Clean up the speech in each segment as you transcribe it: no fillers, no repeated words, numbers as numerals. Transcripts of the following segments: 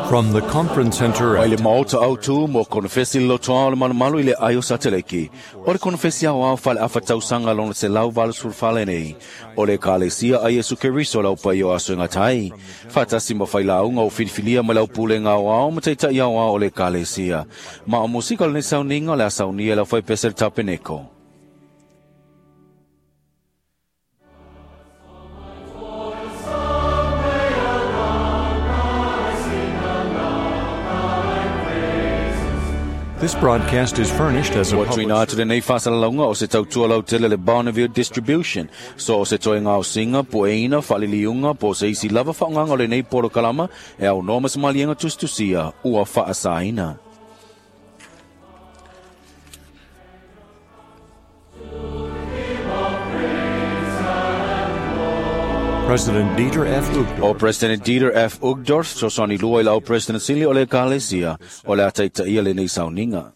From the conference center Ile at mauta autu mo konfesi lotoa le malu ile ayo sateleki. O le konfesi au fale afatau sanga lona se lau val sur fale nei. O le kalesia a Yesu Keriso lau pa yo aso ngatai. Fata sima faila unga o filfilia ma lau pule nga o ma teita ia o le kalesia. Ma o musika le sauninga le saunia lau fai peser tapeneko. This broadcast is furnished as a Watching out to the nei fasala launga o se tautua lau tele le Bonneville Distribution. So o se toi ngā o singa, po eina, faliliunga, po se isi lava whaonganga o le nei poro kalama, e au nomas malienga tustusia, ua whaasaina. President Dieter F. Uchtdorf. O President Dieter F. Uchtdorf, so sani lua ila o President Sili o le kalesia, o le ataita ia le nei sauninga.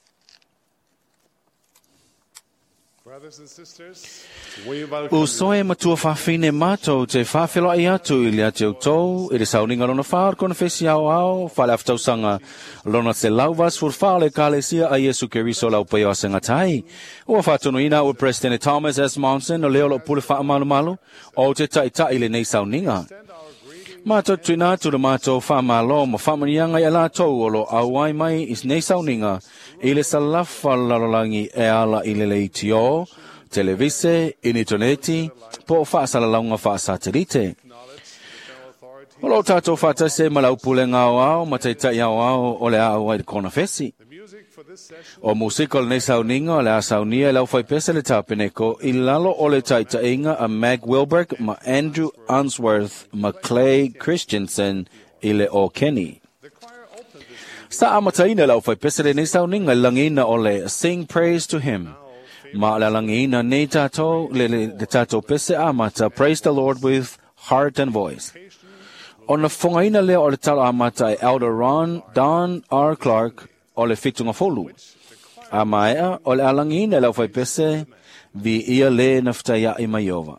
Brothers and sisters, we welcome O soe matua whawhine mātou te whawhelo ai atu i lea te utou, i le sauninga lona whaar kona whesi au au, whale aftau sanga lona te lauvas fur whale kalesia a Yesu Keriso lau peo a sengatai. Ua whātono ina o President Thomas S. Monson o leo lo pule wha malu malu, o te tai le nei sauninga. Mātou tuina tu le mātou whamalo ma whamanianga i ala tau o lo auai mai is nei sauninga i le salafa lalolangi e ala i le leitio, televise, interneti, po whaasalaunga whaasatelite. O lo tātou whātase ma lau pule ngāo au, ma teitai au au o le auai de kona whesi. O musikal nei sauninga o le a saunia e lau whai pesa le tāpeneko i lalo o le taitainga a Mag Wilberg ma Andrew Unsworth ma Clay Christensen i le o Kenny. Sa amataina lau whai pesa le nei sauninga langina o le Sing Praise to Him. Ma le langina nei tātou le tātou pese amata Praise the Lord with Heart and Voice. O na whongaina leo o le talo amata e Elder Don R. Clark o le fitunga folu. A maea o le alangina lau whai pese vi ia le naftaya i maiova.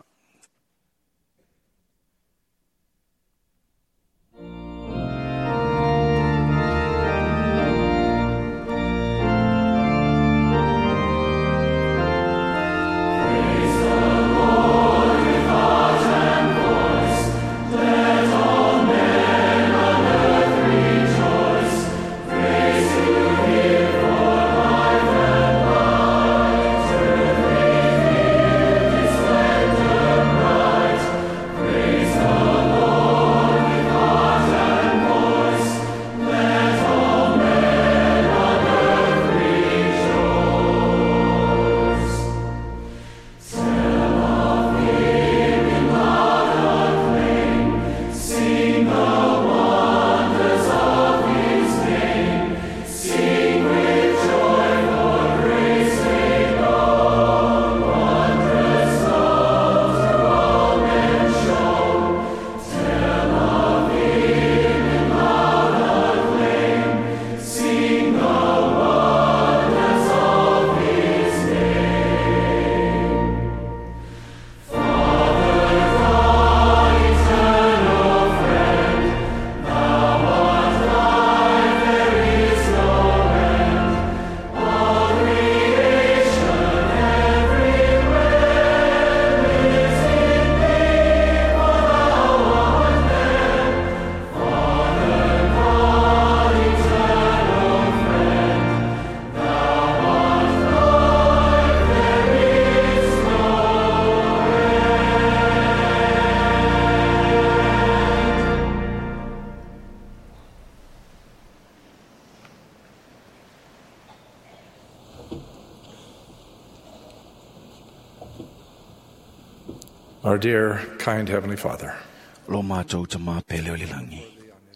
our dear, kind Heavenly Father. Lo mātou ta mā pele o le langi.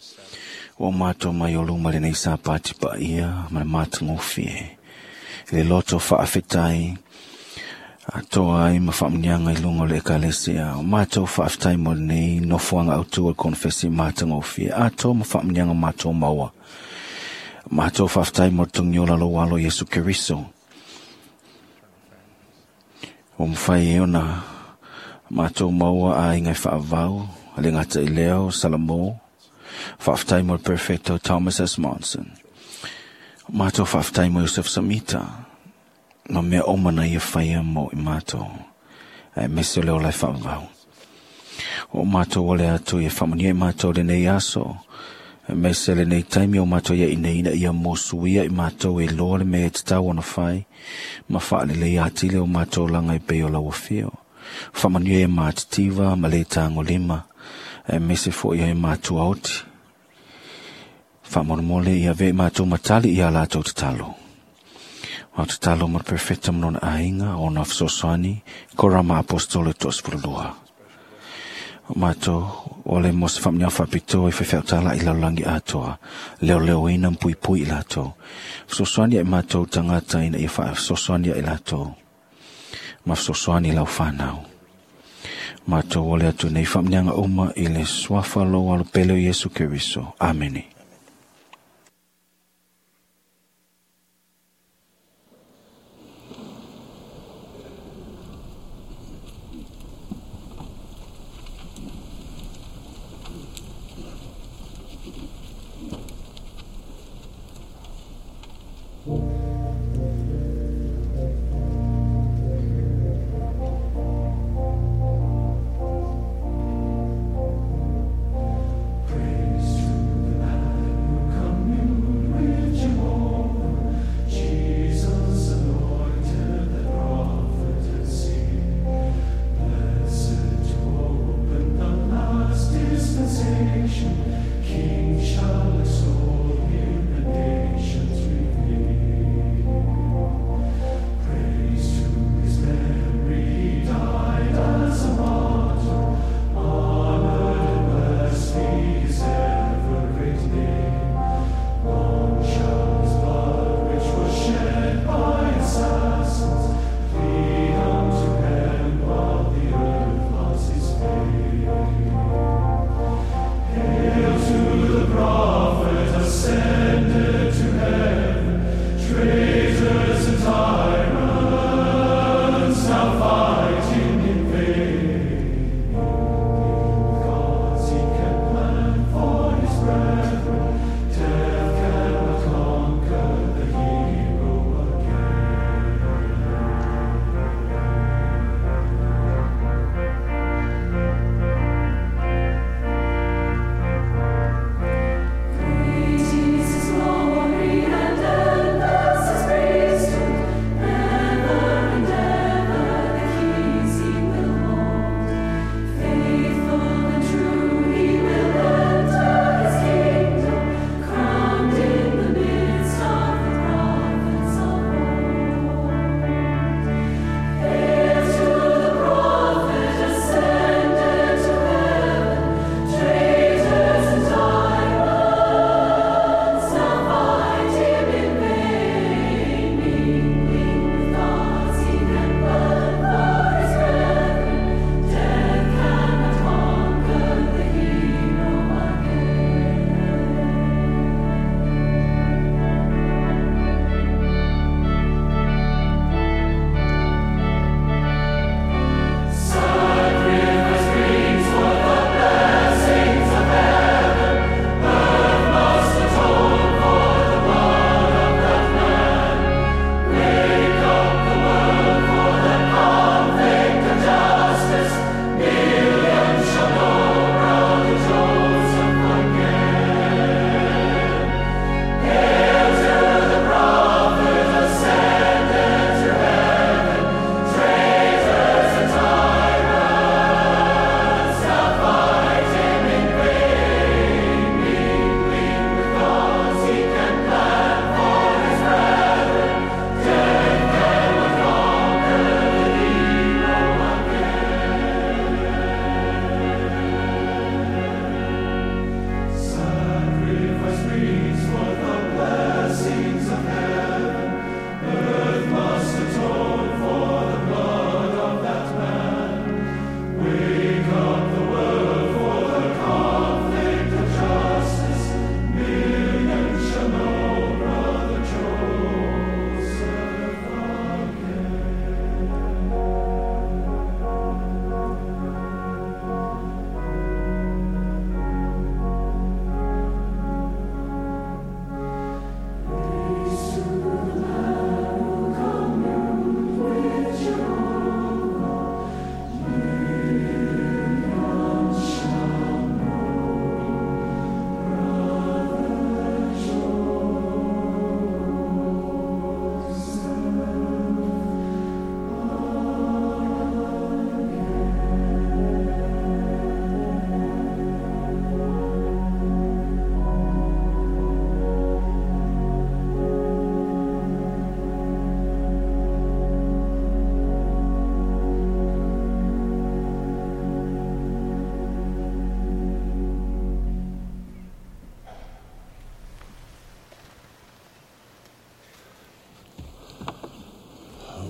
O mātou mai o luma le nei sāpati pa ia, ma le mātungo fie. Le loto whaafetai, a toa ai ma whaamnianga i lunga le ekalesia. O mātou whaafetai mo nei, no fuanga autu o konfesi mātungo fie. A toa ma whaamnianga mātou maua. Mātou whaafetai mo tungiola lo walo Yesu Keriso. O mwhai e ona, mātou maua a ingai whaavau, le ngata i leo, salamo. Whaftai mo perfecto Thomas S. Monson. Mato whaftai mo Yosef Samita. Ma mea omana ia whaia mo I mato. E mese leo lai whamau. O mato wale atu ia whamania I mato le nei aso. E mese le nei taimi o mato ia ina ina ia mosuia I mato e loa le mea te tau ana whai. Ma whaale le atile o mato langa I peo la wafio. Whamania ia matitiva ma le tango lima. E mese fo ia I mato auti. Whamoromole ia ve mato matali ia lato te talo. O te talo mar perfecta mnona ainga o na fsoswani korama apostole tos furulua. O mato ole mos whamnia whapito I whewheutala I laulangi atoa. Leo ina mpui pui I lato. Fsoswani I mato tangata ina I fsoswani I lato. Ma fsoswani lau whanau. Mato ole atu nei whamnianga uma I le swafalo alo pelo Yesu Keriso. Ameni. Praise to the Lamb.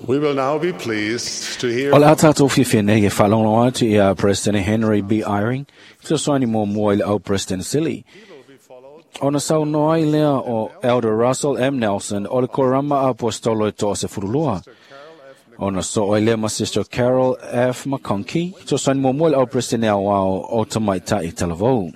We will now be pleased to hear O le atatou whiwhine e whalongo atu i a President Henry B. Eyring, so soani mō mua i le au President Silly. O na sau noa i lea o Elder Russell M. Nelson o le korama apostolo e toa se furulua. O na so o i lea ma Sister Carol F. McConkie, so soani mō mua i le au President e awao o tamaita i talavou.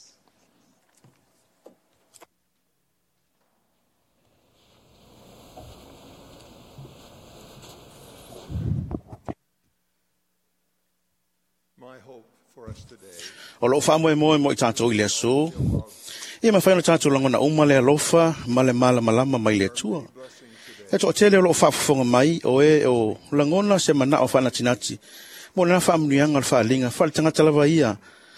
O lo fa mo i tātou i le aso. Ia ma whaino tātou langona uma le alofa, ma le mala malama mai le atua. E to tele o lo whaafonga mai, o langona se mana o whana tinati. Mo le na whaamnuianga le whaalinga, whale tangata lawa ia.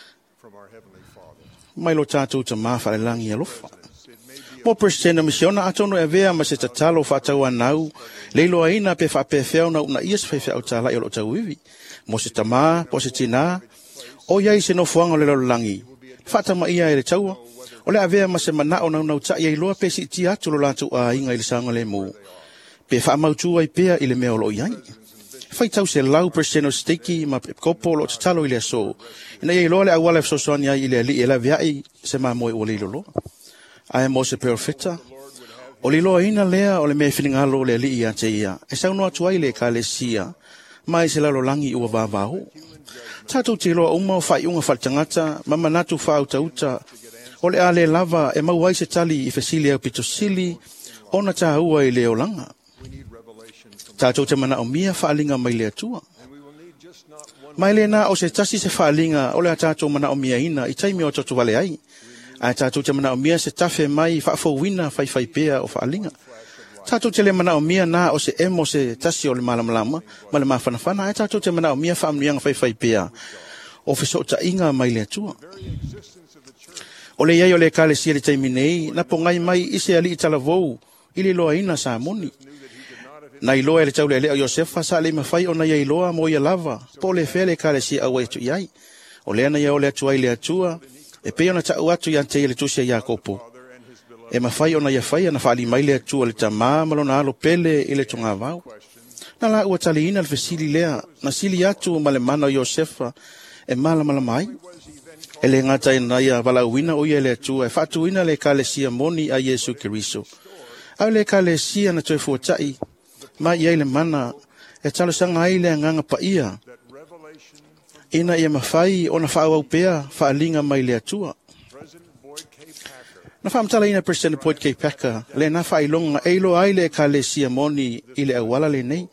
Mai lo tātou ta maa whale langi alofa. Mo Presidenta Misiona atono e vea ma se tatalo whaatau anau, leilo aina pe whaapewheo na una ia se whewheo tāla i o lo tau iwi. Mo se tamaa, po se tina, o iai se no fuanga le langi. Fata ma ia e le taua. O le avea ma se mana o nau ta iai loa pe si ti atu lo latu a inga i le sanga le mo. Pe wha mautu ai pea i le mea o lo iai. Fai tau se lau Presidente Stiki ma pe kopo lo tatalo i le so. Ina iai loa le awala so soani ai i le li e la viai se ma moe o le lo. Ai mo se perfecta. O li loa ina lea o le mea whingalo le li ia te ia. E sau no atu ai le ka le sia. Mai se lalo langi ua vavaho. Tātou te loa uma o whai unga whaltangata, mama natu whau tauta, o le ale lava e mauai se tali i whesili au pito sili, o na tā ua i leo langa. Tātou te mana o mia whaalinga mai le atua. Mai le na o se tasi se whaalinga, o le a tātou mana o mia ina, i taimi o tatu wale ai. A tātou te mana o mia se tafe mai, whaafowina whai pea o whaalinga. Tātou te le mana o mia na o se emo se tasi o le malamalama, ma le mawhanawhana, e tātou te mana o mia whaamnuianga whai pea, o whisota inga mai le atua. O le iai o le kale sia le taimi nei, na po ngai mai ise ali i talavou, i le loa ina sa moni. Na i loa e le tau le lea o Iosefa, sa le mawhai o na iai loa mo ia lava, po le whea le kale sia au etu iai. O le ana ia o le atua i le atua, e peo na tau atu iante i le tusia Iakopo. E mawhai ona ia whai ana whaali mai le atua le tamā malona alo pele i le tonga vau. Na la ua tali ina le fesili lea, na sili atu ma le mana o Iosefa e mala mai. E le ngata ina ia wala uina o ia le atua e whatu ina le kale sia moni a Yesu Kiriso. Au le kale sia na toi fuatai, ma ia le mana e talo sanga ai le nganga pa ia. Ina ia mawhai ona whaau au pea whaalinga mai le atua. Na whaamtala ina President Boyd K. Packer, le na whailonga eilo ai le kale sia moni i le awala le nei.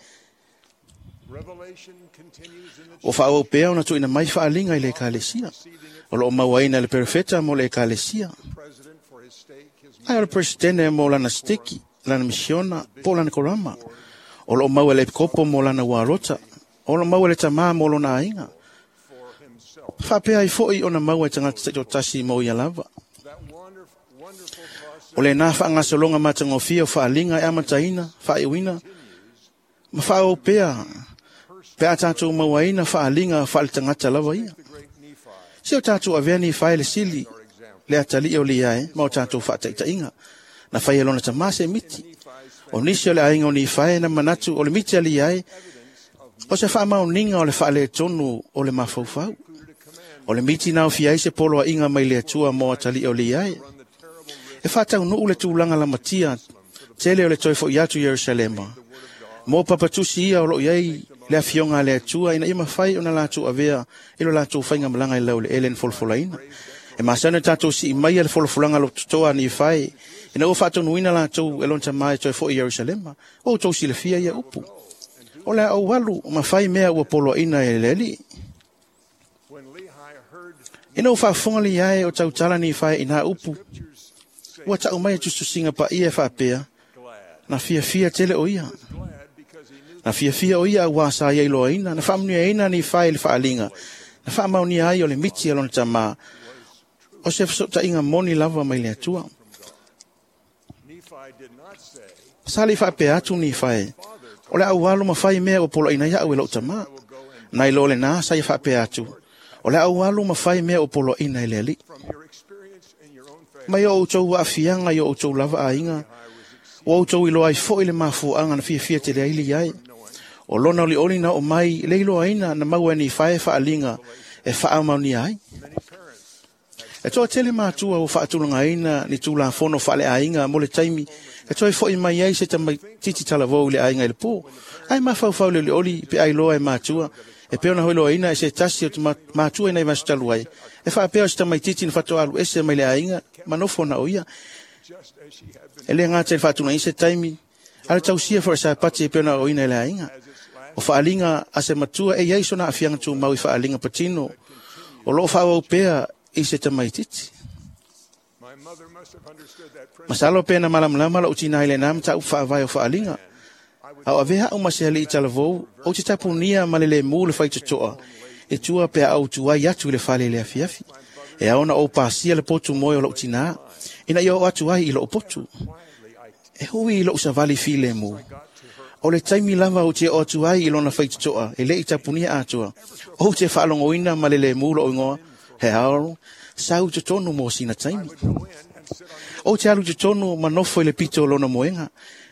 O whaau pea ona tu ina mai whaalinga i le kale sia. O lo mawaina le perfeta mo le kale sia. Ai o le Presidente mo lana stiki, lana misiona, po lana korama. O lo maua le kopo mo lana warota. O lo maua le tamā mo lona ainga. Whapea i foi ona maua e tangata te tasi mo ia lava. O le nā whaangasolonga matangofia o whaalinga e amataina, whaewina, ma whaau pea, pea tātou mawaina whaalinga whaalitangata lawa ia. Seo tātou aveani whae le sili, le atali o liae, ma o tātou whaataitainga, na whae alona tamase miti. O nisi o le ainga o ni whae na manatu o le miti a liae, o se wha mau ninga o le wha le tonu o le mafaufau. O le miti nao fiai se polo a inga mai le atua mo atali o liae. E whātau nuu le tūlanga la matia, tele o le toifo i atu Yerusalema. Mō papatusi ia o lo iei le afionga le atua, ina ima whai o na lātu avea, ilo lātu whainga malanga i lau le elen folfolaina. E masana tātou si mai le folfolanga lo tutoa ni whai, ina o whātau nuina lātu elonta mai toifo i Yerusalema, o tau si le fia ia upu. O le au walu, ma whai mea ua polo ina e leli. Ina o whaafonga li iae o tau tala ni whai ina upu. Ua tau mai tustu singa pa ia whaapea, na fia tele o ia. Na fia o ia wasa ia ilo ina, na whaamnia ina ni whae le whaalinga, na whaamau ni ai o le miti alona tamā, o se fsota inga moni lava mai le atua. Sali whaapea atu ni whae, o le au walo ma whae mea o polo ina ia au e lau tamā, na ilo le nā sai whaapea atu, o le au walo ma whae mea o polo ina ele ali. Mai o tau wa afianga i o tau lava a inga. O tau ilo ai fo ile mafu anga na fia te le aili ai. O lona li oli na o mai leilo aina na maua ni fae faalinga e faamauni ai. E toa tele mātua o whaatulanga aina ni tūla whono whaale ainga mo le taimi. E toa i fo i mai ai se ta mai titi tala vau le ainga i le pō. Ai mawhau le oli pe ai loa e mātua. E peona hoi loa ina e se tasi o te mātua ina i masutalu ai. E wha peo se ta mai titi ni whatoa alu ese mai le ainga. Manofo na oia. E le ngā te whaatulanga i se taimi. Ale tau sia for sa pati e peona o ina i le ainga. O whaalinga a se matua e iai sona a fianga tu mau i whaalinga patino. O loo whaau pea i se tamai titi. Masalo pena malamlama la utina ile nam ta ufa vai o faalinga. Au avea o maseli talavou o te tapunia malele mule fai toa. E tua pe au tua yatu le fale le afiafi. E aona o pasia le potu moyo la utina. Ina yo atu ai ilo potu. E hui ilo usavali file mu. O le taimi lava o te o atu ai ilo na fai toa. E le tapunia atua. O te faalongo ina malele mule o ingoa. He hao, sau te tonu mo sina taimi. O te alu te tonu manofo le pito lona moenga.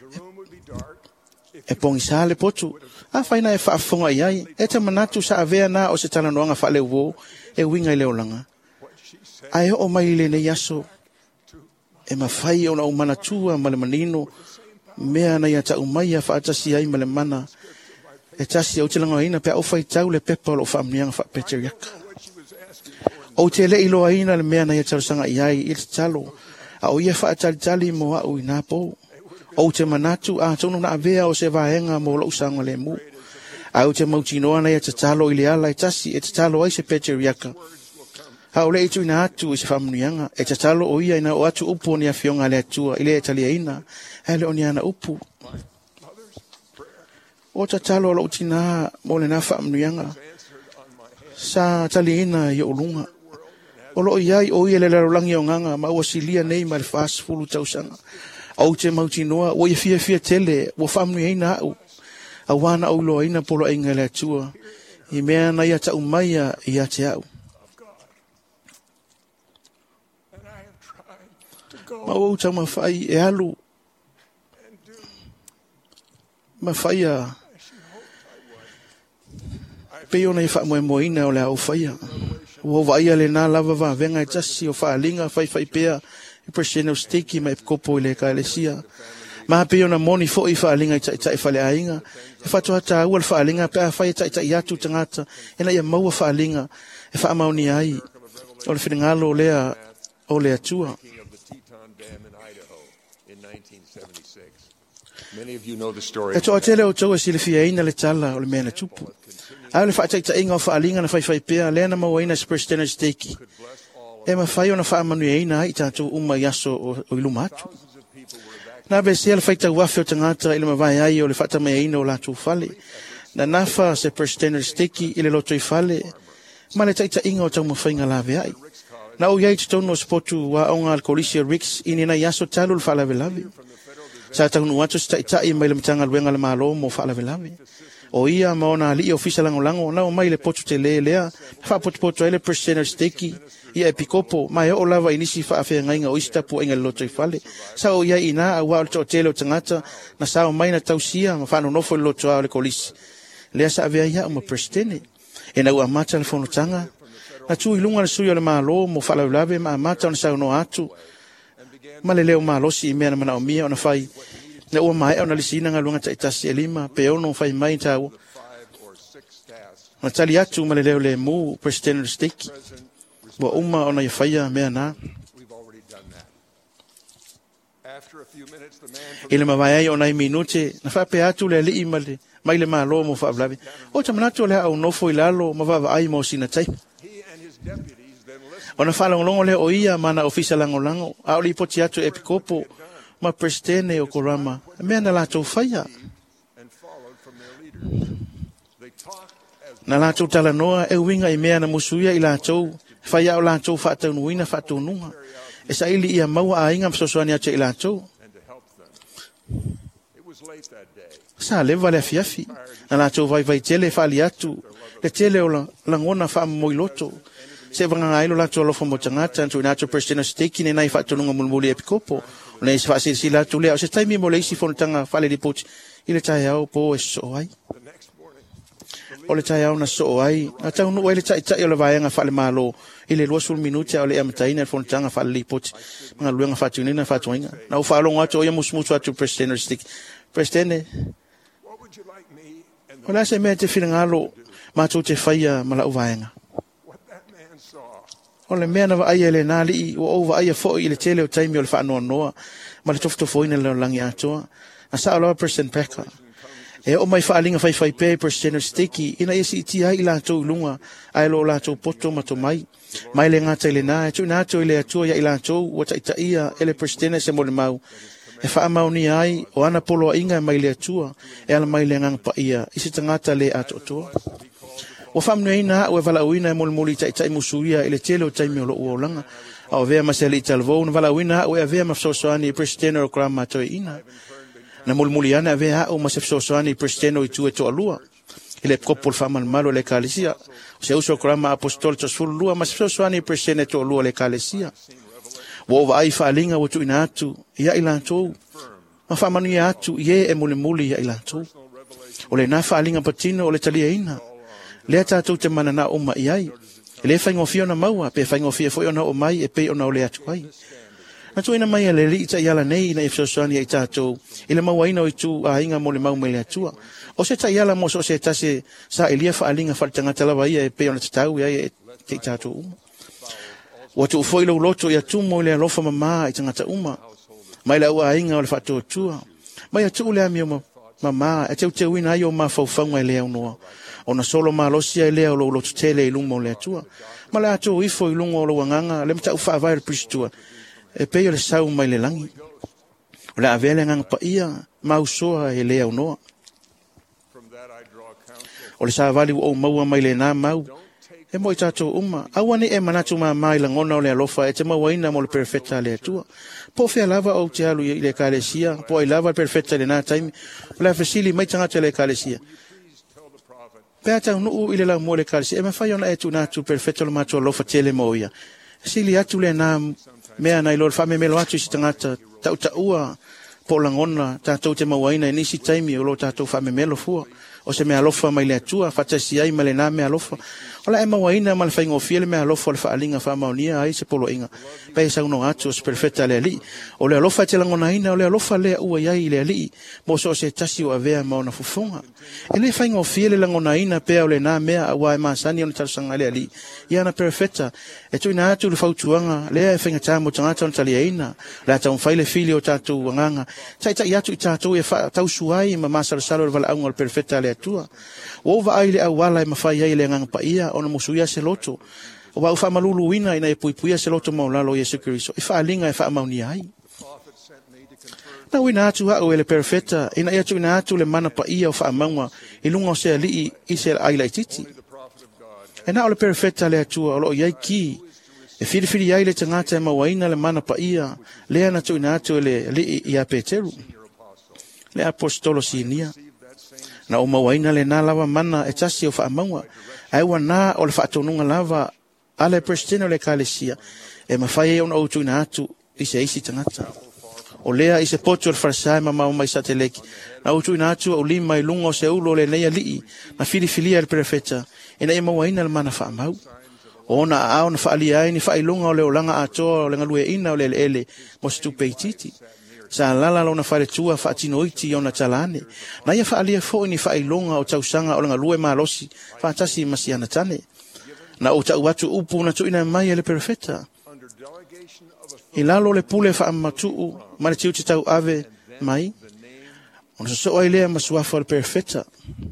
E pongi sa le potu. A whaina e whaafonga iai. E te manatu sa avea na o se tala noanga whaale uo. E winga i leolanga. Ai o mai le ne yaso. E mawhai o na umanatua ma le manino. Mea na ia ta umaia whaatasi ai ma le mana. E tasi au te langa ina pe au whai tau le pepa o whaamnianga whaapeteriaka. O te le ilo aina le mea na ia tarusanga iai i te talo. A o ia whaatalitali mo au i nā pō. O te manatu a tono na avea o se vahenga mo lau sanga le mu. A o te mautinoa na ia te talo i le ala i tasi e te talo ai se peteriaka. A o le itu ina atu i se whamunuianga. E te talo o ia ina o atu upu ni a fionga le atua i le etali aina. E le o ni ana upu. O te talo lau tina mo le na whamunuianga. Sa tali ina i o lunga. O lo iai o ia le larolangi o nganga ma ua silia nei ma le fast fulu tausanga. Au te mautinoa, o ia fia tele, o whamnu eina au. A wana au loa ina polo inga le atua. I mea na ia ta umaia i a te au. Ma o tau mawhai e alu. Mawhai a... Peo na i wha moina o le au whaia. O vaia le nā lava va venga e tasi o whaalinga whai pea i presena o steki mai kopo i le ka elesia. Maha peo na moni fo i whaalinga i tai whale ainga. E whatoa ta ua le whaalinga pea whai tai atu tangata. E na ia maua whaalinga e whaamauni ai. O le whenengalo o lea tua. E toa tele o tau e sile fia ina le tala o le mea na tupu. A le whaataita inga o whaalinga na whai pea, lea na maua ina Superstena Steki. E ma whai o na whaamanu e ina i tātou uma yaso o iluma atu. Nā bese le whaita wafi o tangata i le mawai ai o le whaata mea ina o lātou whale. Na nafa Superstena Steki i le loto i whale. Ma le taita inga o tau mawhainga lawe ai. Na o iai tutono o spotu wa onga al Kolisia Ricks ini na yaso talu le whaalawe lawe. Sa taunu atu sta itai mai le mitanga luenga le malo mo whaalawe lawe. O ia maona li ofisa lango na o mai le potu te lea fa potu ele Superstena Steki ia epikopo mai o lava inisi fa afe ngainga o istapu inga loto i fale sa o ia ina wa o tele o tangata na sa o mai na tausia ma fa no fo loto o le Kolisi le sa ave ia o Superstena e na ua mata le fono tanga na tu ilunga le suyo le malo mo fa la lave ma mata na sa no atu ma le leo malo si me na o mia ona fai na ua mai ona lisina nga lunga taitasi elima pe ono fai mai tau na tali atu ma le leo le mu Superstena Steki wa uma ona ia faia mea na ile mawai ona i minute na fa pe atu le li imale mai le malo mo fa blavi o tamanatu le au no foi lalo ma va ai mo sina tai ona fa longo le o ia mana ofisa lango au li poti atu epikopo ma Superstena o korama mea na lato faia na lato tala noa e winga i mea na musuia i lato faia o lato fa taunuina fa taununga e sa ili ia maua a inga msosoani atu i lato sa leva le afiafi na lato vai tele fa ali atu le tele o langona fa moiloto se vanga ngailo lato lo fomo tangata antu ina atu Superstena Steki ne nai fa taununga mulmuli epikopo le se fa sila tu le o se taimi mo le isi fontanga fa le ripoti ile tai au po e so ai o le tai au na so ai a tau no ele tai o le vaenga fa le malo ile lo sul minuti o le amtaina fon tanga fa le pot nga luenga fa tunina fa tuinga na fa lo ngato ia musmutu atu president stick president ona se me te finangalo ma tu te faia mala vaenga o le mea na ai ele nali o over ai fo ile tele o time o le fa no no ma le tofto fo ina le langi ato a sa lo president peka e o mai faalinga fai pe president sticky ina isi ti ai la to lunga ai lo la to poto ma to mai le ngata ile na tu na to ile atu ya ila to o ta ia ele president se mo le mau e fa mau ni ai o ana polo inga mai le atu e ala mai le ngang pa ia isi tangata le ato to o famnoina o valawina mo moli tai musuia ile tele o tai me lo langa o vea maseli talvo no valawina o vea mafsoani president o krama to ina na mulmuliana vea o masefsoani president o tu to alua ile kopol famal malo le kalisia se uso krama apostol to sul lua masefsoani president to lua le kalisia wo vai falinga o tu inatu ya ila to ma famani atu ye e mulmuli ya ila to o le na falinga patino o le talia ina le tatou te manana o mai ai le faingofia na maua pe faingofia foi ona o mai e pe ona o le atu ai na tu ina mai le li ta yala nei na ifsosani ai tatou ile maua ina o tu a inga mo le mau me le atua o se ta yala mo so se tase sa elia fa alinga fa tanga tala ia e pe ona tatau ia e te tatou o tu foi lo loto ia tu mo le alofa mama i tanga ta uma mai la ua inga o le fa tua mai atu le amio mama e te wina ai o ma fa fa le no ona solo malosia ele o lo tele lungo le tua mala atu ifo lungo lo nganga le mta ufa vai pristua e pe le sau mai le langi la avele ngang pa ia mausoa ele o no o le sa vali o mau mai le na mau e mo tato uma awani e manatu ma mai la ngona o le alofa e te mawaina mo le perfecta le tua po fe lava o te alu ile kalesia po i lava perfecta le na time la fasili mai tanga le kalesia Peata no ile la mole kalsi e ma fai ona e tu na tu perfetto lo macho lo fatele moia sili atu le na mea na ilo fa me melo atu si tangata ta ua po langona ta te mawaina ni si time o lo ta fa me melo fu o se me alofa mai le atua fata si ai male na me alofa ola e mawaina mal fai ngofiele me alofa le fa alinga fa maunia ai se polo inga pe sa uno atu se perfetta le ali o le alofa te langona ina o le alofa le ua ai le ali mo so se tasi o avea ma ona fufonga ele fai ngofiele langona ina pe o le na me wa e masani on tar sanga le ali ia na perfetta e tu ina atu le fautuanga le e fenga tamo tangata on tali ina la ta un fai le fili o tatu wanganga tai atu tatu e fa tau suai ma masal salo vala angol perfetta le tua o va ai le awala e mafai ai le ngang pa ia ona musuia se loto o va fa malulu ina ina e puipuia se loto maulalo Yesu Kristo e fa linga e fa mauni ai na wina atu ha o le perfetta ina ia tu ina atu le mana pa ia o fa mangwa i lungo se ali i se ai lai titi e na o le perfetta le atu o lo ia ki e fili ai le tangata e mawaina le mana pa ia le ana tu ina atu le li ia Peteru le apostolo sinia na o mawaina le na lava mana e tasi o fa maua ai wana o le fa tonunga lava ale prestino le kalesia e mafai ona o tuina atu i se isi tangata o lea i se poto le farsai ma mau mai sateleki na o tuina atu o lima i lungo se ulo le neia lii na filia le prefeta e na e mawaina le mana fa mau ona a ona fa ali ai ni fa ilunga o le olanga ato o le ngalue ina o le ele mo stupeititi sa lala lona fale tua fa tinoiti ona talane na ia fa alia fo ni fa ilonga o tausanga o nga lue malosi fa tasi masiana tane na o tau watu upu na tuina mai le perfetta ilalo le pule fa amatu ma le tiuti tau ave mai ona so ai le masuafa le perfetta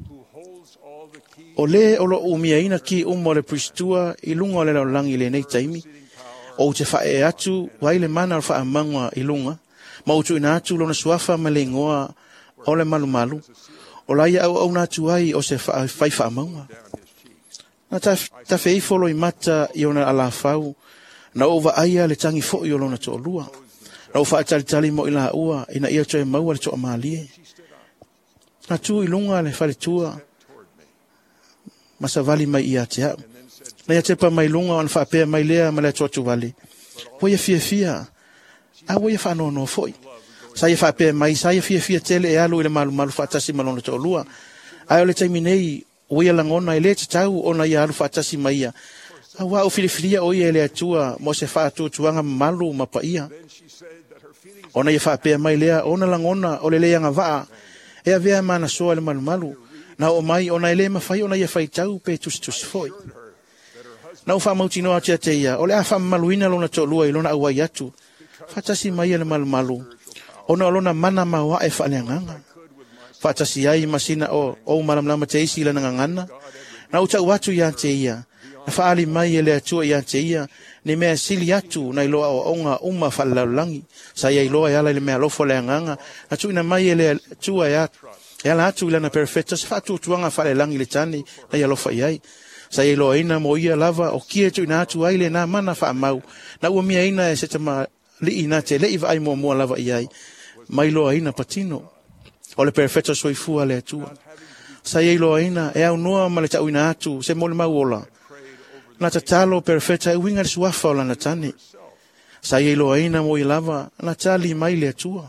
o le o lo umia ina ki umo le pristua ilunga le langi le nei taimi o te fa e atu wai le mana fa amangwa ilunga ma utu ina atu lona suafa malengoa o le malu o lai au na tu ai o se fai fa maunga na ta fei folo i mata i ona ala fau na ova aia le tangi fo i lona to lua na ufa tali mo ila ua ina ia toe mau le to amalie na tu i lunga le fale tua masa vali mai ia te au na ia te pa mai lunga on fa pe mai lea ma le to vali po ia fia a wo ia fa no foi sa ia fa pe mai sa ia fia tele e alu ile malu fa tasi malona to lua ai le taiminei o ia langona ele te tau ona ia alu fatasi maia awa o filifilia o ia le atua mo se fa tu tuanga malu mapaia ona ia fa pe mai lea ona langona o le leanga va e avea mana soa le malu na o mai ona ele mafai ona ia fai tau pe tus foi na o fa mautino a tia tia o le afa maluina lona tolua i lona awai atu fatasi mai le malu ona lona mana mawa e fa leanga fatasi ai masina o malamlama te isi lana ngana na uta watu ya te ia na faali mai ele atua ya te ia ni mea sili atu na iloa o onga uma falalangi sa ia iloa yala le mea lofo le nganga na tu ina mai ele atua ya yala atu ilana perfecta sa fatu tuanga falalangi le tani na ia lofa iai sa ia iloa ina mo ia lava o kia tu ina atu aile na mana fa mau na ua mia ina e setama li ina te le iwa ai mua lava iai mai loa ina patino o le perfecta soifua le atua sa ia iloa ina e au noa ma le tau ina atu se mo le mauola na tatalo perfecta e winga le suafa o lana tani sa ia iloa ina mo i lava na tali mai le atua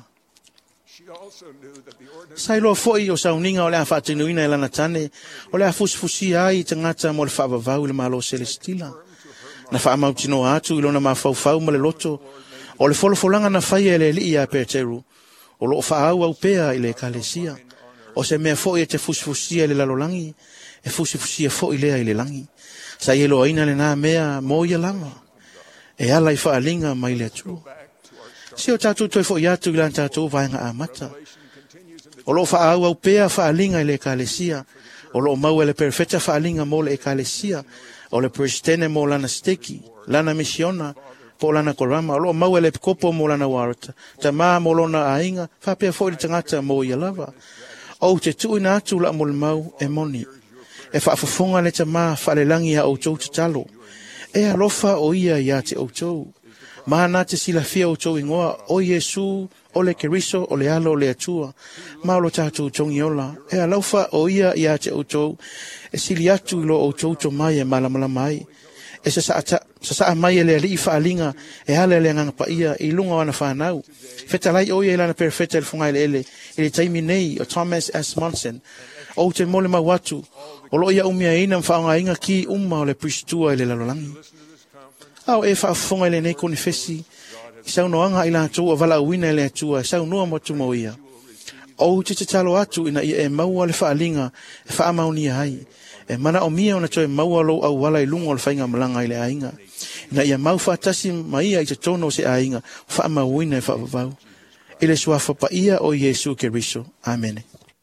sa iloa foi o sauninga o le a whaatinuina e lana tani o le a fusifusi ai tangata mo le whaavavau le malo celestila na whaamautino atu ilona mafaufau ma le loto o le folofolanga na whaia le li a Peteru o lo whaau au pea i le ekalesia o se mea foi e te fusifusia le lalolangi e fusifusia foi lea i le langi sa ielo aina le nā mea mo ia langa e ala i whaalinga mai le atu si o tātou toi fo i atu i lan tātou vaenga a mata o lo whaau au pea whaalinga i le ekalesia o lo mau e le perfecta whaalinga mo le ekalesia o le presidene mo lana steki lana misiona po lana korama o lo mau e le kopo mo lana warata ta maa mo lona ainga whapea fo i tangata mo ia lava o te tuina atu la mo le mau e moni e whaafafonga le ta maa whaalelangi a outou te talo. E alofa o ia ia te outou. Mahana te sila fia outou ingoa o Yesu, o le keriso, o le alo, o le atua. Ma o lo tātou tongi ola. E alofa o ia ia te outou. E sili atu ilo outou to mai e malamala mai. E sa saa mai e le ali i whaalinga e hale le nganga pa ia i lunga wana whanau. Fetalai o ia ilana perfecta le funga ele ele taimi nei o Thomas S. Monson. O te mole mawatu. O lo ia umia ina mwhaonga inga ki umma o le pristua i le lalolangi. Au e whaafonga le nei koni fesi. I sau noanga i la atu o vala uina le atua. I sau noa motu mo ia. O te talo atu ina ia e maua le whaalinga e whaamauni hai. E mana o mia ona toe maua lo au wala i lunga o le whainga malanga i le ainga. Ina ia mau whaatasi maia i te tono se ainga. Whaamauina e whaavavau. I le suafa pa ia o Yesu Keriso. Amen.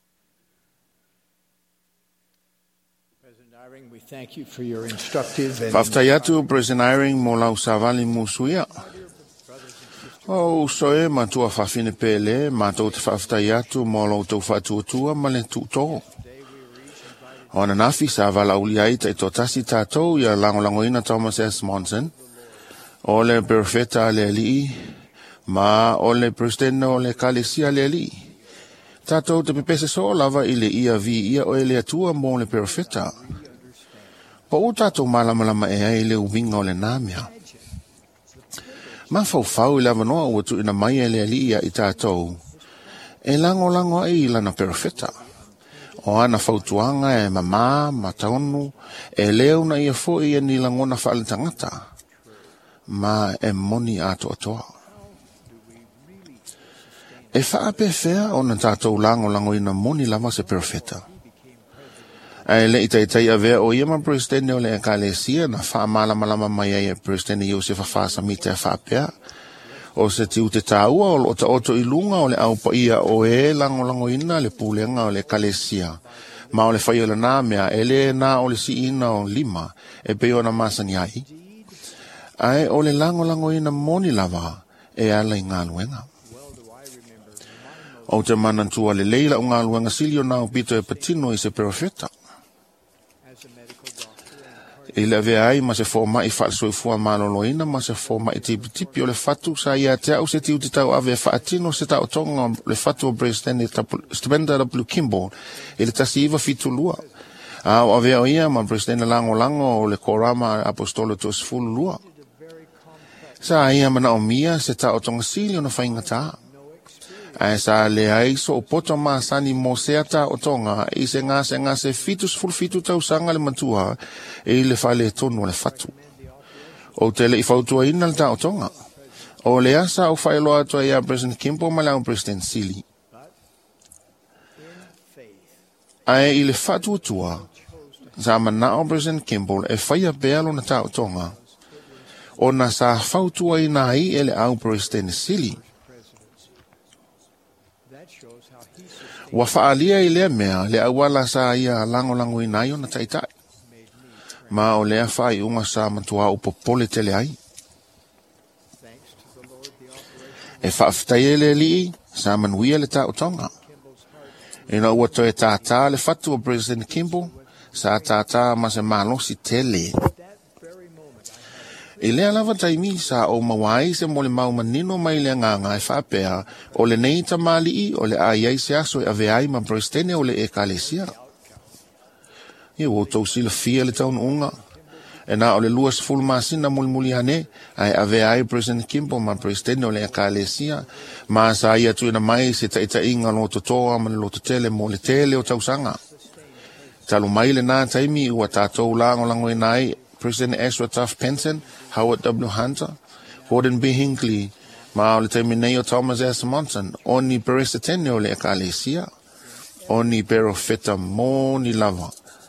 Whaftai atu, President Iring, mo lau savali musuia. O soe matua whawhine pele, matou te whaftai atu, mo lau tau whatuatua, ma le tuto. O na nafi sa vala uli ai te totasi tātou, ia lango ina Thomas S. Monson, o le perfeta le alii, ma o le presidente o le kalesia le alii. Tātou te pepese so lava i le ia vi ia o le atua mo le perfeta. Po o tātou malamalama e ai le uwinga o le nāmea. Ma fau i lava noa ua tu ina mai e le alia i tātou. E lango ai lana perfecta. O ana fautuanga e mamā, mataonu, e leo na ia fo i ni langona whaale tangata. Ma e moni ato atoa. E whaape fea o na tātou lango ina moni lava se perfecta. Ai le itai avea o ia ma presidente o le ekalesia na whaamalamalama mai ai e presidente Iosefa Whaasamite a whaapea. O se tiu te tāua o lo ta oto i lunga o le aupa ia o e lango ina le pulenga o le ekalesia. Ma o le whai o le nāmea e le nā o le si ina o lima e peo na masani ai. Ai o le lango ina moni lava e ala i ngā luenga. O te manantua le leila o ngā luenga silio nā o pito e patino i se perfecta. I le vea ai ma se forma i whaasoifua maloloina ma se forma i tipi o le fatu sa ia te au se tiu te tau ave whaatino se tau tonga le fatu o Presidente Stependa W. Kimball i le tasi iwa fitulua. O avea o ia ma Presidente Lango o le korama apostolo tos fululua. Sa ia mana o mia se tau tonga sili o na whaingata. Ai sa le ai so poto masani mo seata o tonga i se ngā se fitu tausanga le matua e le fale tonu le fatu. O te le i fautua ina le tau tonga. O le asa o whailoa toa ia President Kimpo ma lau President Sili. Ai i le fatu tua, sa mana o President Kimpo e whaia bealo na tau tonga. O na sa fautua ina ai e le au President Sili. Wa faalia i lea mea le awala sa ia lango inayo na taitai. Ma o lea fai unga sa matua upopole tele ai. E whaafitai le li sa manuia le tau tonga. E na ua toe tata le fatu o President Kimbo sa tata ma se malosi tele. E lea lava taimi sa o mawai se mole mau manino mai le nganga e whaapea o le nei tamali o le aiai se aso e aveai ma Presidente o le e kalesia. E o tau sila fia le taun unga. E na o le luas fulu masina muli hane ai aveai President Kimbo ma Presidente o le e kalesia ma sa ia tu ina mai se taita inga lo totoa ma lo tele mo le tele o tausanga. Talo mai le na taimi ua tatou lango inai President Ezra Taft Benson, Howard W. Hunter, Gordon B. Hinckley, ma o le termineo Thomas S. Monson, oni peresa tene o le ekalesia, oni pero feta mo ni lava.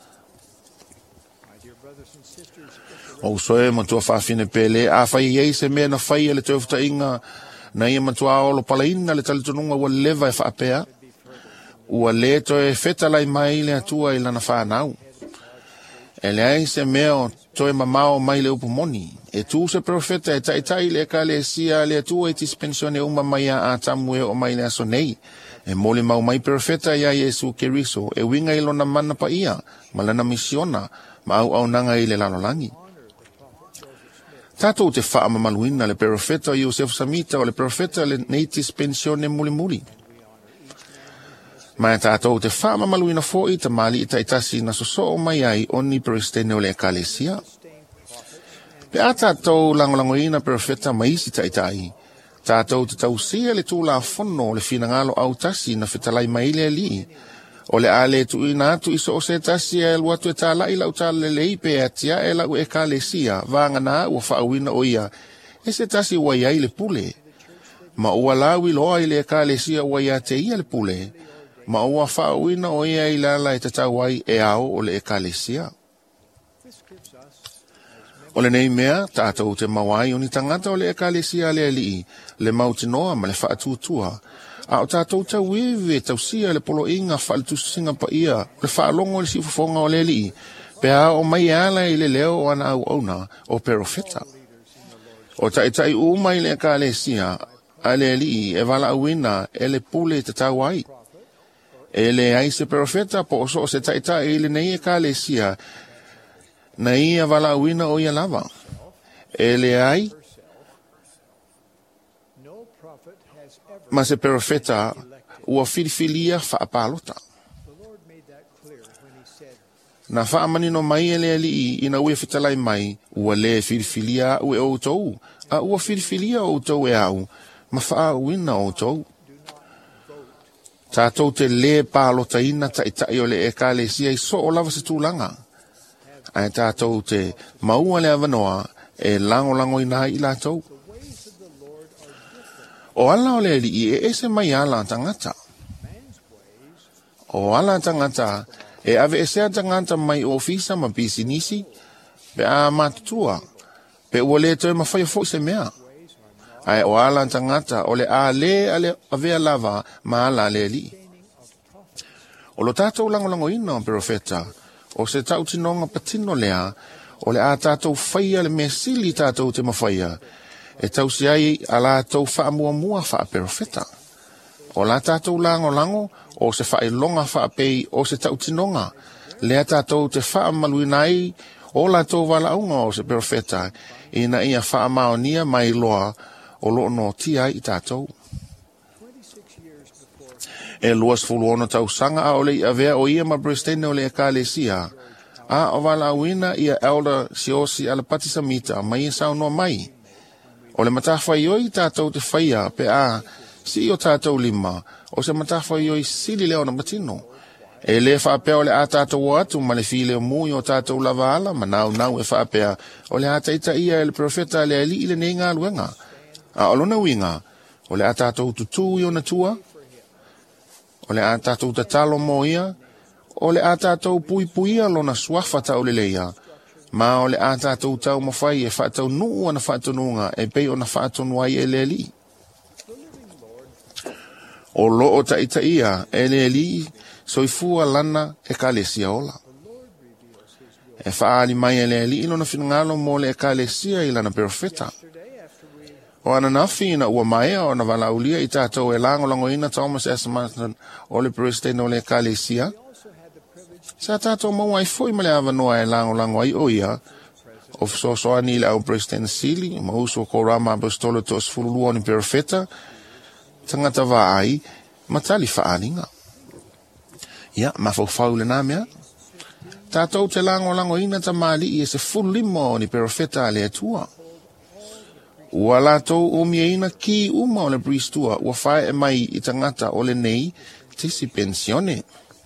O soe matua whawhine pele, a whai ei se mea na whai le teuwhita inga, na ia matua olo palaina le talitonunga ua leva e whaapea, ua le toe feta lai mai le atua i lana whanau. E le ai se mea toe mamao mai le upumoni. E tu se profeta e taitai le ekalesia le atua e tispensione uma mai a tamue o mai le aso nei. E mole mau mai profeta ia Yesu Keriso e winga ilo na mana pa ia, malana misiona, ma au nanga i le lalolangi. Tato te wha mamaluina le profeta Yosef Samita o le profeta le nei tispensione muli. Ma tātou te whaama maluina fōi ta mali i taitasi na soso mai ai oni Presidente o le ekalesia. Pe a tātou langolangoina profeta maisi taitai, tātou te tausia le tūla whono le finangalo au tasi na whetalai maile li, o le ale tu ina atu iso o se tasi e luatu e tāla i lau tāla le leipe e atia e lau ekalesia, vanga na ua whaawina o ia, e se tasi ua iai le pule. Ma ua lawi loa i le ekalesia ua ia te ia le pule, ma ua whaawina o ia i lala e tatawai e ao o le ekalesia. O le nei mea, tātou te mawai o ni tangata o le ekalesia le alii, le mautinoa ma le whaatutua, a o tātou tau wewe tausia le polo inga whaaletusinga pa ia, le whaalongo le sifufonga o le alii, pe a o mai ala i le leo o ana au auna o perofeta. O taitai umai le ekalesia, a le alii e wala awina e le pule tatawai. E le ai se profeta po so se taita e le nei ekalesia na ia wala wina o ia lava. E le ai ma se profeta ua filifilia whaapalota. Na whaamanino mai e le ali ina ue fitalai mai ua le filifilia ue o tou. A ua filifilia o tou e au ma wha wina o tou. Tātou te le pālota ina taitai o le ekalesia i so o lava se tūlanga. Ai tātou te maua le avanoa e lango ina i lātou. O ala o le li e ese mai ala tangata. O ala tangata e ave esea tangata mai ofisa ma pisinisi pe a matutua. Pe ua le toi mawhai fo se mea. Ai o ala tangata o le a le ale avea lava ma ala le li. O lo tātou langolango ina o profeta, o se tau tinonga patino lea, o le a tātou whaia le mea sili tātou te mawhaia, e tau si ai a la tau wha mua wha profeta. O la tātou langolango, o se wha longa wha pei, o se tau tinonga, lea tātou te wha maluinai, o la tau walaunga o se profeta, ina ia wha maonia mai loa, o lo no tia i tātou. E luas fuluono tau sanga a ole i avea o ia ma Presidente o le ekalesia. A o wala awina ia elder siosi ala pati samita mai e sau noa mai. O le matawhai oi tātou te whaia pe a si o tātou lima, o se matawha i o i sili leo na matino. E le whaapea o le a tātou atu, ma le file o mui o tātou lava ala, ma nau e whaapea o le a taita ia e le profeta le ali i le nei ngā luenga. A olona winga, o le a tātou tutu i o na tua, o le a tātou tatalo mo ia, o le a tātou pui puia lo na suafa tau le leia, ma o le a tātou tau mawhai e whaatau nuu ana whaatonunga e pei o na whaatonuai e le ali. O lo o taita ia e le ali, soifua lana e kalesia ola. E whaali mai e le ali ilo na whinangalo mo le e kalesia i lana profeta. O ana nafi na ua maea o na walaulia i tātou e lango ina Thomas S. Martin o le presidente o le e kalesia. Sa tātou maua i fwoi male awanoa e lango ai o ia, o fisosoa ni le au presidente Sili, ma uso ko rama apostolo to sfululua ni profeta, tangata wa ai, matali whaaninga. Ia, mawhau le nā mea. Tātou te lango ina ta mali i e se fulimo ni profeta le atua. Ua lātou o mia ina ki uma o le bristua, ua whae e mai i tangata o le nei, tisi pensione.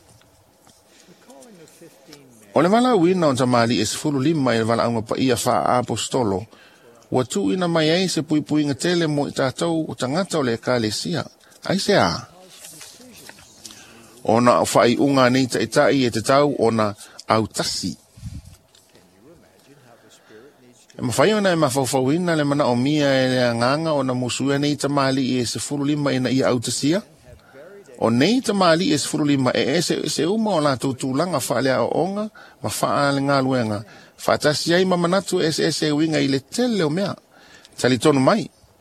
O le wala uina o ta mali e se fululima i le wala aunga pa ia wha apostolo, ua tu ina mai ei se pui inga tele mo i tātou o tangata o le ekalesia. Ai se a. Ona o whai unga nei ta itai e te tau ona au tasi. E mawhai ona e mawhauwhauina le mana o mia e le anganga o na musua nei ta mali e se fululima ina ia au tasia. O nei ta mali e se fululima e se uma o la tūtūlanga whaalea o onga ma whaale ngā luenga. Whaatasi ai mamanatu e winga i le tele o mea. Tali tonu mai.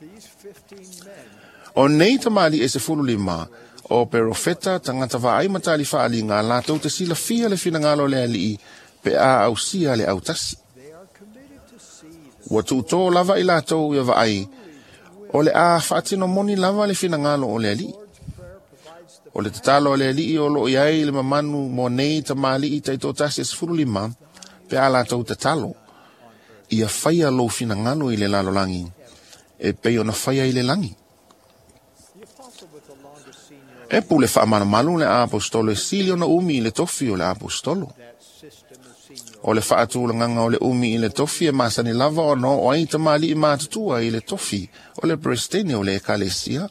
O nei ta mali e se fululima o perofeta tangata wa ai matali whaali ngā lātou te sila fia le fina ngalo le alii pe a au sia le au tasi. Wa tūtō lava i lātou ia wa ai o le a whaatino moni lava le fina ngalo o le alii. O le tatalo o le alii o lo iai le mamanu mo nei ta mali i taito tasi e sifuru lima pe a lātou tatalo. Ia whaia lo fina ngalo i le lalo langi e pei ona whaia i le langi. E pule whaamana malu le apostolo e sili ona umi i le tofi o le apostolo. O le whaatulanganga o le umi i le tofi e masani lava o no o ai tamali i mātutua i le tofi o le prestene o le ekalesia.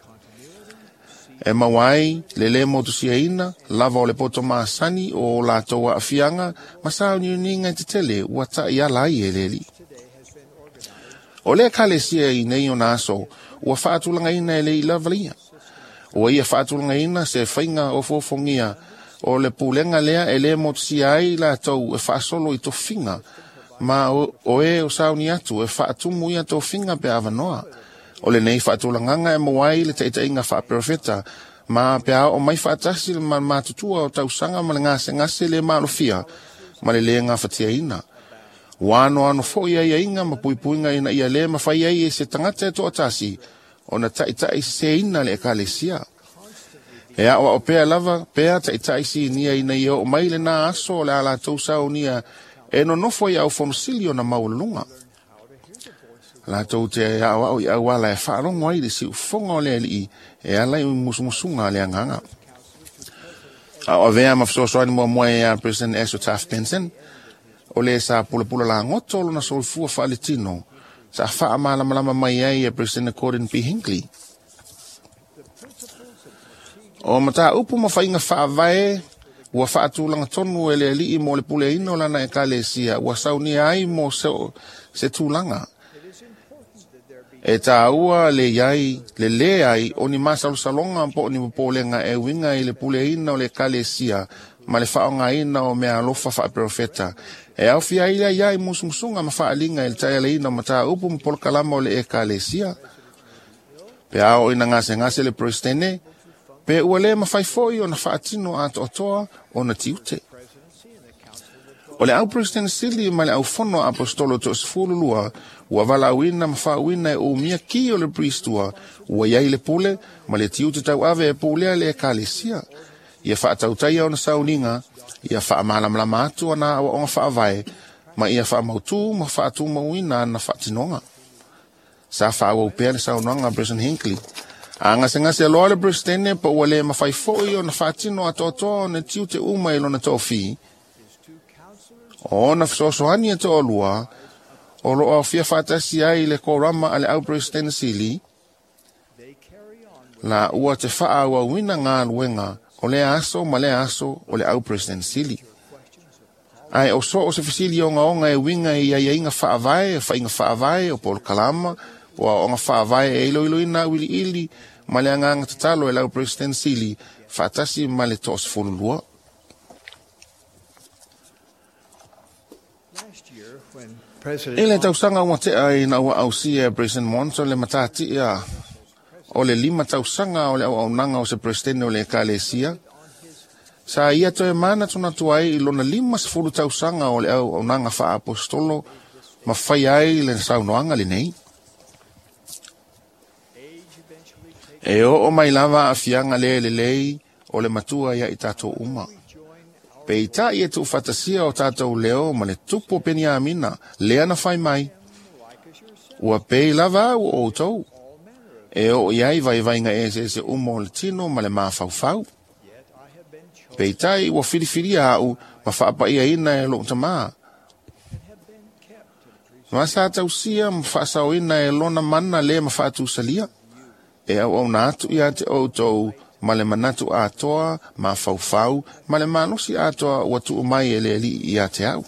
E mawai le motusia ina lava o le poto masani o la toa afianga masao ni uninga te tele wata i alai e leli. O le ekalesia i nei o naso ua whaatulanga ina e le i lavalia. O ia whaatulanga ina se whainga o fofongia o le pulenga lea e le motusia ai la tau e whaasolo i to finga ma o e o sauni atu e whaatumu ia to finga pe avanoa. O le nei whaatulanganga e mawai le teita inga whaaprofeta ma pea o mai whaatasi le mātutua o tausanga ma le ngase le malofia ma le lenga whatia ina. Wano ano fo ia inga ma puipuinga ina ia le ma whai ai e se tangata e to atasi o na taitai se ina le ekalesia. E a o pea lava, pea taitai si nia ina ia o mai le na aso le ala tausau nia e no nofo ia o fonosilio na maulunga. La tau te au i au ala e whaarongo ai le si ufonga o le ali e ala i musumusunga le anganga. O vea mafsosoani mua e a President Esau Taft Benson o le sa pula la ngoto lo na solfua whaaletino sa wha malama mai ai e President Gordon P. Hinckley. O mata upu mawhainga whaavae ua whaatulanga tonu e le ali mo le pule ino lana e kalesia ua sauni ai mo se tūlanga. E tā ua le iai, le ai, o ni masalo salonga po ni mopolenga e winga i le pule ina o le kalesia ma le whaonga ina o mea alofa wha profeta. E au fia ila iai musumusunga ma whaalinga i le taia le ina ma tā upu mpolkalama o le e kalesia. Pe ao ina ngase le prestene, pe ua le mawhaifoi o na whaatino ato atoa o na tiute. O le au President Sili ma le au fono apostolo to sfululua ua wala awina ma whaawina e o mia ki o le priestua ua iai le pule ma le tiute tau ave e pulea le ekalesia. Ia whaatautaia o na sauninga, ia whaamalamlama atu ana awa onga whaavae ma ia whaamautu ma whaatu mauina na whaatinonga. Sa whaawau pea le saunanga President Hinckley Anga se ngase loa le presidente pa ua le mawhai foi o na whaatino atoa ne tiu te uma ilo na tofi. O na fisosoani e to olua, o lo o fia whaatasi ai le korama ale au presidente sili, la ua te wha ua wina ngā luenga o le aso ma le aso o le au presidente sili. Ai o so o se fisili o nga e winga i ai inga whaavae, whainga whaavae o Paul Kalama, o nga whaavae e ilo ina wili ili, ma le anganga tatalo e lau president sili, whaatasi ma le tos fululua. Ele tausanga watea i na ua ausia President Monson le matati ia, o le 5 tausanga o le au nanga o se president o le ekalesia. Sa ia to e mana tuna tuai i lona 5 tausanga o le au nanga wha apostolo, ma whai ai le saunoanga le nei. E o mai lava a fianga le lei o le matua ia i tato uma. Pe ita i e tu fatasia o tato leo ma le tupo penia amina, lea na whai mai. Ua pe lava u o tau. E o iai vai nga se umo le tino ma le mawhau. Pe ita i ua whiriwhiri au ma whaapa ia ina e lo tamaa. Ma sa tausia ma whaasau ina e lona mana le ma whaatu salia. E au natu ia te outou ma le manatu atoa, ma whauwhau, ma le manusi atoa watu umai e le li ia te au.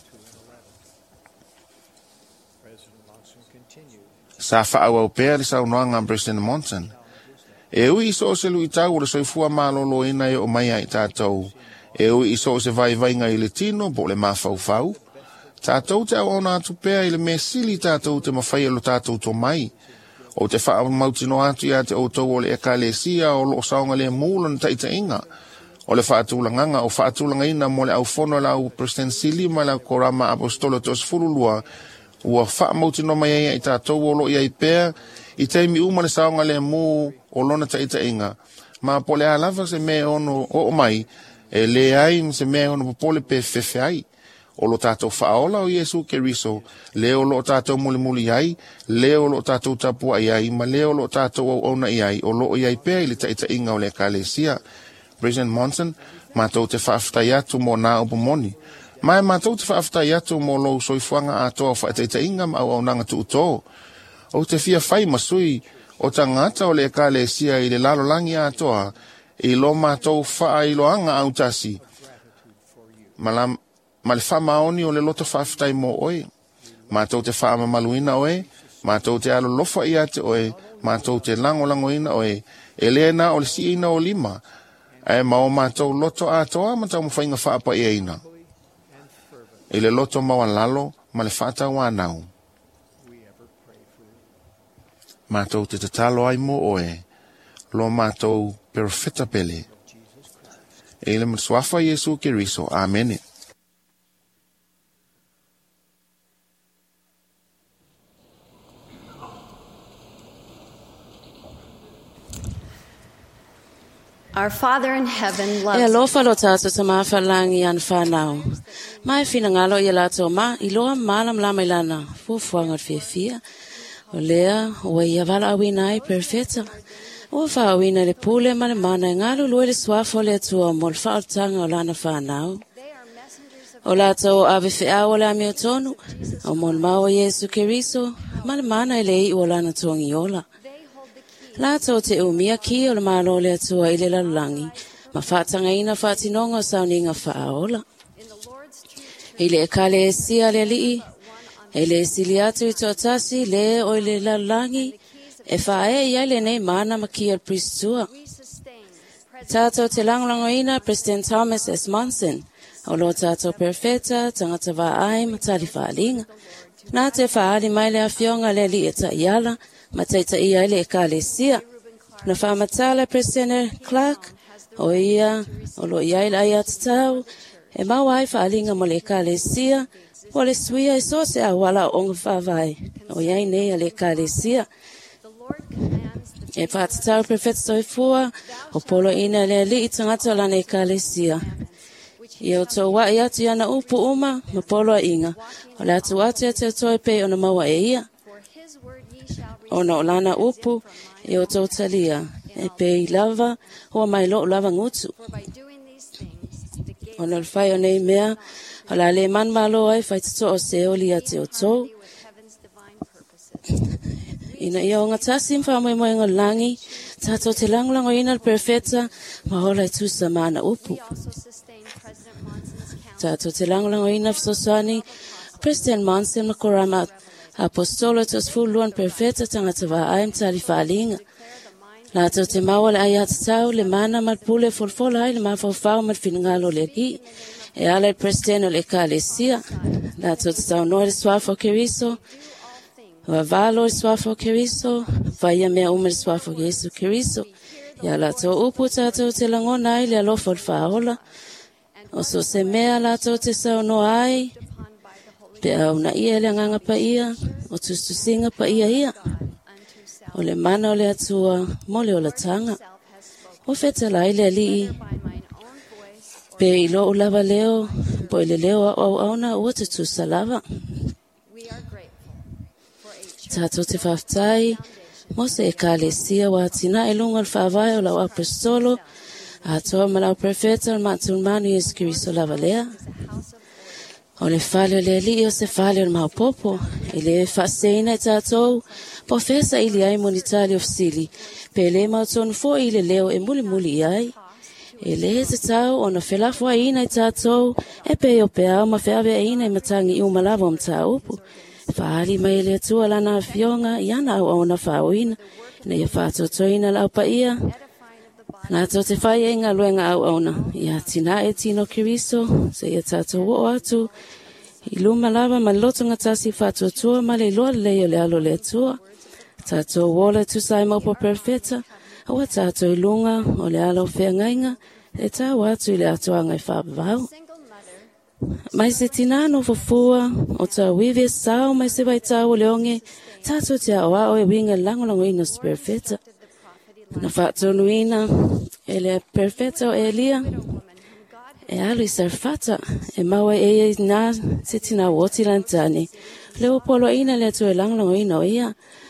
Sa whaau au pēr i sau noanga President Monson. E ui iso se lui tau le soifua malolo ina e o mai ai tātou. E ui iso se vai nga i le tino po le ma whauwhau. Tātou te au natu pēr i le mesili tātou te mawhai alo tātou to mai. O te wha mautino atu ia te outou o le ekalesia o lo saunga le mūla na taita inga. O le whaatulanganga o whaatulanga ina mo le au fono la au President Sili ma la korama apostolo tos furulua. Ua wha mautino mai ia i tātou o lo ia i pēr i teimi uma le saunga le mū o lona taita inga. Ma po le alawa se me ono o mai e le ai se me ono po le pe fefe ai. O lo tātou whaola o Iesu Keriso, leo lo tātou muli ai, leo lo tātou tapua ai, ma leo lo tātou au ona ai, o lo iai pēr i le taita inga o le ekalesia. President Monson, mātou te whaaftai atu mo nā upumoni. Mai mātou te whaaftai atu mo lo soifuanga atoa whaataita inga ma au nanga tu uto. O te fia whai masui, o ta ngata o le ekalesia i le lalolangi atoa, i lo mātou wha iloanga au tasi. Ma le whamaoni o le loto whaaftai mo oe. Mātou te whaamamaluina oe, mātou te alolofa ia te oe, mātou te langolangoina oe, e leena o le siina o 5. E mao mātou loto atoa, ma tau mwhainga whaapa ia ina. E le loto maua lalo, ma le whaata wānau. Mātou te tatalo ai mo oe, lo mātou perfeta pele. E le mswafa Iesu Keriso, Amen. Our Father in heaven E loves alofa lo tātou sa mawhalangi an whanau. Mai whina ngalo i alato ma, i loa malam lama ilana, fufuangat fia. O lea, o ia wala awina ai perfeta. O wha awina le pule ma le mana, ngalo lue le swafo le atua mo le whaotanga o lana whanau. O lato ave whea o le ami o tonu, o mon mau Iesu Keriso, ma le mana i lei o lana tongi ola. Lato te umia ki o le malo le atua i le lalulangi, ma whaatanga ina whaatinonga o sauninga whaaola. I le ekale e sia le lii, e le sili atu i tōtasi le o le lalulangi, e whae ia le nei mana ma ki al pristua. Tato te langolango ina President Thomas S. Monson, o lo tato perfeta, tangata wa ai matali whaalinga. Nā te whaali mai le awhionga le li e ta iala, ma teita ia ele e kalesia. Na whamatala President Clark, o ia, o lo ia ila ia tatau, e mawai whaalinga mo le kalesia, o le suia e so se awala o ngā whawai, o ia nei a le kalesia. E whaatatau prefeta soifua, o polo ina le li i tangata lana e kalesia. Ia o tō wa i atu ana upu uma, ma polo a inga, o le atu atu te toi pe o na maua e ia. O na o lana upu, e o tō talia, e pe I lava hoa mai lo lava ngutu. For by doing these things, the gates Ona le whai o nei mea, o la le man malo ai whai tato o se oli a te o tō. with heaven's divine purposes. Ina ia o ngā tasim wha mai mai ngā langi, tato te langulango ina le perfeta, ma hola I tusa mana upu. We also sustain President Monson's counsel Tato te langulango ina fsosani, President Monson makorama apostolo tos fuluan perfeta tangata wa aim tali whaalinga. Lato te mawale ai atatau le mana malpule folfola ai le mawhawhau malwhinangalo le hi. E ala President o le kalesia. Lato te tau noa le swafo keriso. Wa valo le swafo keriso. Vaya mea ume le swafo Jesu keriso. Ia lato upu tato te langona ai le alofo le whaola. Oso se mea lato te sau noa ai. Pe au na ia le nganga pa ia. O tustusinga pa ia ia. O le mana o le atua, mo le o la tanga. O feta lai le alii. Pe I lo ulava leo, po le leo au auna ua te tusa lava. we are grateful for a Tato te whaftai, mo se e kalesia wa tina e lunga le whaavai o lau apostolo, a toa ma lau profeta o matul manu Yesu Kiriso lava lea. O le whale o le alii o se whale o le maupopo, e le whaseina e tātou, po fesa ili ai monitali ofsili, pe le mautonu fo I le leo e muli muli ai. E le te tau o na whelafua ina I tātou, e pe o pe au ma whiawe ina I matangi I umalawa om tā upu. Whaari mai le atua lana fionga, I ana au au na whaoina, na ia whātotoina lau pa ia. Nā tō te whai e ngā luenga au auna, ia tina e tino Kiriso, se ia tātou o atu, I luma lava ma loto ngatasi whātotua ma le loa leo le alo le atua. Tātou wola tusai maupo perfeta, awa tātou I lunga o le alo whea ngainga, e tā watu I le atua ngai whāpavau. Mai se tinano fufua, o tā wiwe sao mai se vai tā o leonge, tātou te awa o e winga langolango ina se perfeta. Na whaatonu ina, e le perfeta o Elia, e alu I sarfata, e maua e nā se tina woti lantani, le upolo ina le atu e langolango ina o ia,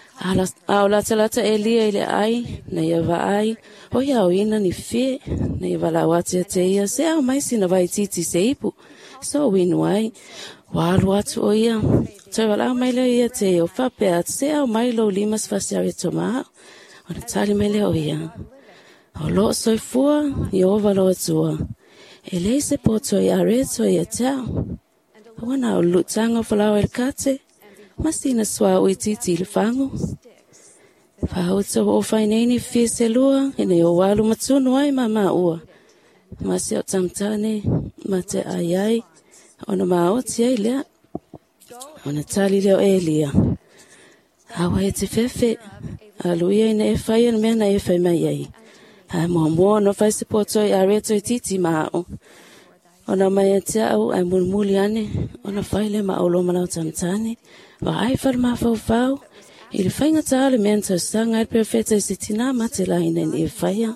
Au lata Elia I le ai, na ia wa ai, o ia o ina ni fie, na ia wala wate te ia, se au mai sina vai titi se ipu, so winu ai, walu atu o ia, toi wala mai leo ia te o whape atu, se au mai lo limas fasiari tomaa, o na tali mai leo ia. O lo soifua, I ova lo atua, e lei se poto I areto I a tau, a wana o lutanga whalao el kate, Masina swa o titi le fango. Whahauta o whaineni fie se lua, e ne o walu matunu ai mama ua. Masi o tamtane, ma te ai, ona maoti ai lea. Ona tali leo Elia. Awa e te fefe, aluia ina e whai an mea na e whai mai ai. Ha mua mua no whai se poto I areto I titi mao. Ona mai e te au ai mulmuli ane, ona whai le ma aulo manau tamtane. Wa ai whar mawhau, I le whainga tāle mea tau sanga I perfeta I se tina ma te laina ni e whaia.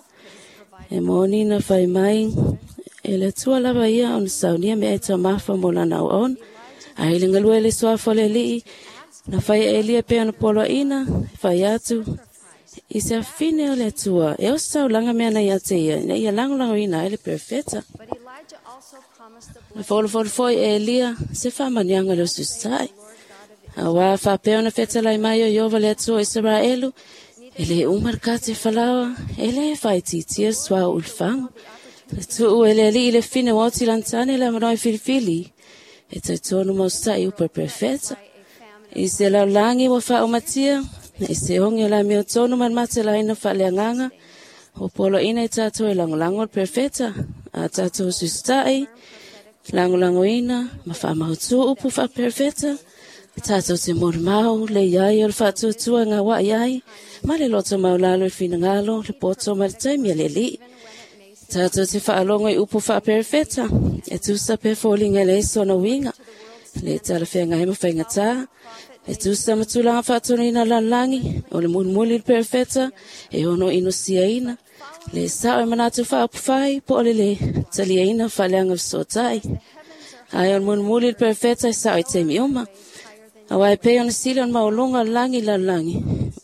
E mōni na whai mai, e le tua lava ia on saunia mea e tau mawha mo lana o on. A ile ngalua le soafo le lii, na whai Elia pe ana polo ina, whai atu. I se afine o le tua, e o sau langa mea na ia te ia, na ia langolango ina ele perfeta. But Elijah also promised the Na folo foi Elia, se whamanianga le sustai. Awa whapeo na whetalai mai o Iova le atua Israelu, e le umarkate whalawa, e le whaititia swa ulfango. Le tuu e le li I le fine woti lantane le amaroi filifili, e tai tonu mausai upa perfeta. I se lau langi wa wha umatia, e se hongi o la meo tonu man mate la ina wha leanganga, o polo ina I tato e langolango perfeta, a tato sustai, langolango ina, ma wha mahutu upu wha perfeta, Tato te mormau, le iai o le whatutua ngā wa iai, ma le loto maulalo I whinangalo, le poto ma le taimia le li. Tato te whaalongo I upu wha perfeta, e tusa pe fōlinga le iso na winga, le tala whenga hema whainga tā, e tusa matulanga whaatono ina lanlangi, o le munmuli le perfeta, e ono ino sia ina, le sao e manatu whaapufai, po le talia ina whaleanga visotai. Ai on munmuli le perfeta e sao I te mioma, Awa e pe ona sila on maulonga langi la langi.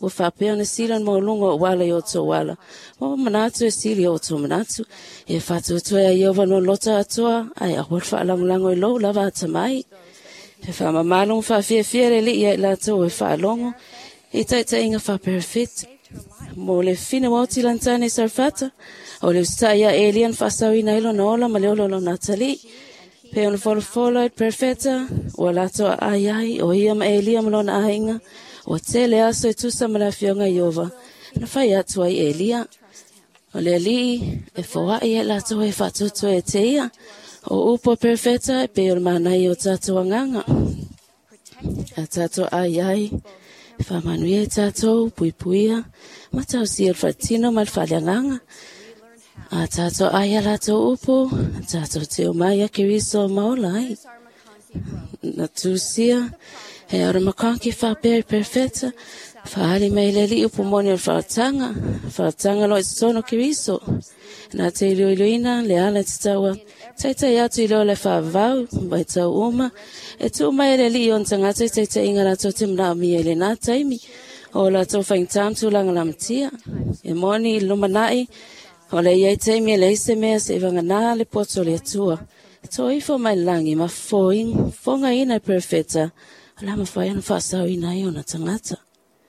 ua whapea na sila mo lunga wala i oto wala. Mo manatu e sili oto manatu. E whatu atoa i Iova no lota atoa, ai a hor whaalangulango i lo lava atamai. E whaamamalong whawhiawhia re li ia i lato e whaalongo. E taita inga whaperfit. Mo le fina mauti lantane sarfata. O le usta ia alien whaasawi na ilo na ola ma le olo Natali. Pe ona folofolo e perfeta, ua lato ai o ia ma Elia ma lona ainga, ua tele aso e tusa ma la fionga Iova, na whai atu ai Elia. O le alii, e fawai e lato e whatutu e te ia, o upo perfeta e pe o manai o tato anganga. A tato ai, e whamanui e tato, puipuia, ma tau si el fatino ma l'whalianganga. A tato ai lato upo, tato te o mai a kiriso maolai. Na tusia, he ora makanki whaperi perfeta, whaali mai leli upo moni o whaatanga lo e sono kiriso. Na te iluiluina, le ala te taua, taitai atu ilo le whaavau, bai tau uma, e tu mai leli on tangata taitai inga lato te mna mi ele nā taimi, o lato whaintam tu langa lamtia, e moni lumanai, o le iai taimi e le ise mea se iwanga nā le poto le atua. E to ifo mai langi ma fonga ina e perfeta. Ala ma whai ana whaasau ina i ona tangata.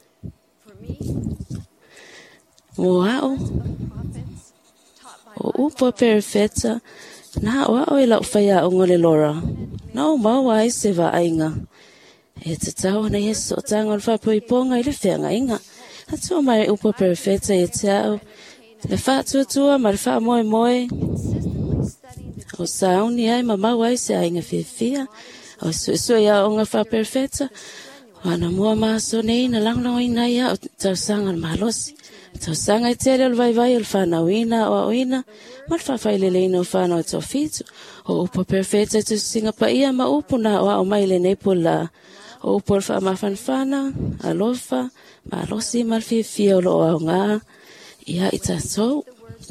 Mo ao. O upo perfeta. Na o ao e lau whai a ongo le lora. Na o maua ai se wa ainga. E te tau na yeso o tanga o whapuiponga i le whianga inga. Atua mai upo perfeta e te au. Le whātuatua ma le wha moe. O sauni ai ma mau ai se ainga whiawhia. O suesua ia o ngā wha perfeta. Wana mua maaso nei na langlango ina ia o tausanga na mahalosi. Tausanga i tere o vai o le whanau ina o oina. Ma le whawhailele ina o whanau to fitu. O upo perfeta tu singa pa ia ma upo na o mai le nepo la. O upo le wha mawhanwhana, alofa, mahalosi ma le whiawhia o lo au ngā. Ia i tātou.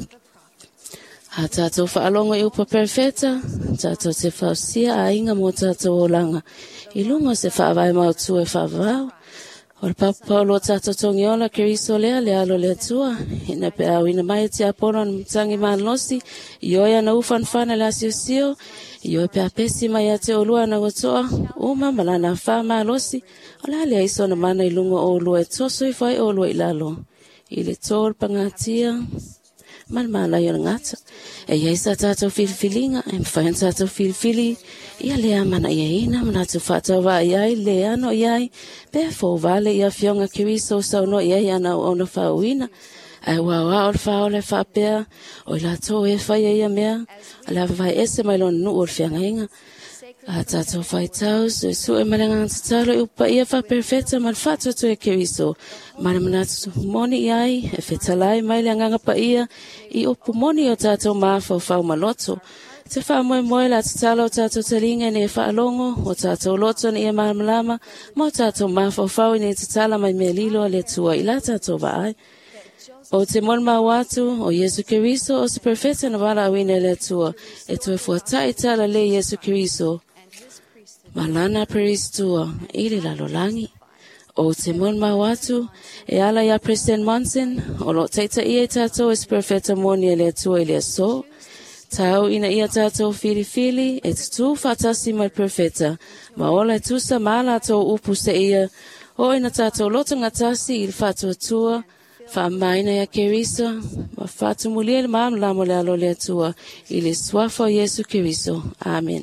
A tātou whaalongo i upa perfeta, tātou te whausia a inga mo tātou o langa. I lungo se whaavai mautu e whaavau. O le papaulo tātou tongi ola kiriso lea le alo le atua. Ina pe au ina mai te apolo na mtangi maanosi. Ioia na ufan whana le asio. Ioia pe apesi mai a te olua na gotoa. Uma malana wha maanosi. O la lea iso na mana i lungo o olua e toso i whai olua i lalo. I le tōr pangatia, malmala i o ngata. E iei sa tātou filifilinga, e mwhaen tātou filifili, ia lea mana ia ina, mana tu whatawa iai, le ano iai, pe fō vale ia fionga kiriso sauno iai ana o ona whauina. Ai wawa o le whao le whapea, o i la tō e whai ia mea, a la whai ese mai lon nu o le whianga inga. A tātou whai tau, su e marenga tatalo i upa ia wha perfeta ma le whatuatu e kiriso. Mana manatu moni iai, e whetalai mai le anganga pa ia, i upu moni o tātou mawhau whau maloto. Te wha moe la tatalo o tātou talinga ni e wha alongo, o tātou loto ni e malamalama, mo tātou mawhau whau ni e tatala mai mea lilo le tua i la tātou vaai. O te mon mawatu, o Yesu Kiriso, o se perfeta na wala awine le tua, e tu e fuatai tala le Yesu Kiriso. Malana peristua, ili la lolangi. O te mon mawatu, e ala ya President Monson, o lo teita ia tato es perfeta moni ele tua ele so. Tau ina ia tato fili, e tu fatasi mai perfeta. Ma ola e tusa mala to upu se ia, o ina tato loto ngatasi il fatu tua, fa maina ya kerisa, ma fatu mulia le mam la mole alo le tua, ili swafo Yesu Kiriso. Amen.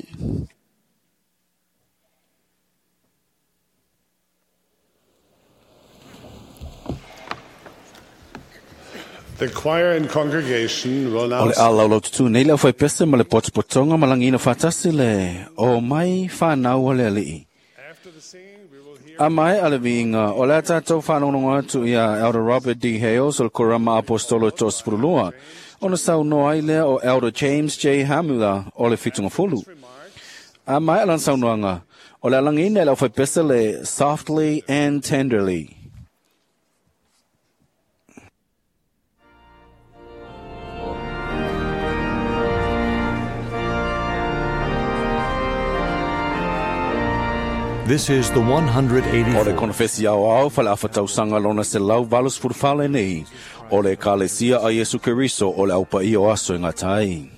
The choir and congregation will now O le ala o tu nei le fai pese ma le potspotonga malangina fatasi le o mai whanau o le alii. after the singing we will hear A mai ale vinga o le tātou whanonga atu ia Elder Robert D. Hales o le Korama Apostolo tos Purulua. O na sau no ai lea o Elder James J. Hamula o le fitunga fulu. A mai alan sau noanga o le alangina le fai pese le softly and tenderly. This is the O le 184th konfesi au fale afatausanga lona se lau valus furfale nei. O le kalesia a Yesu Keriso o le aupa i o aso ingatai.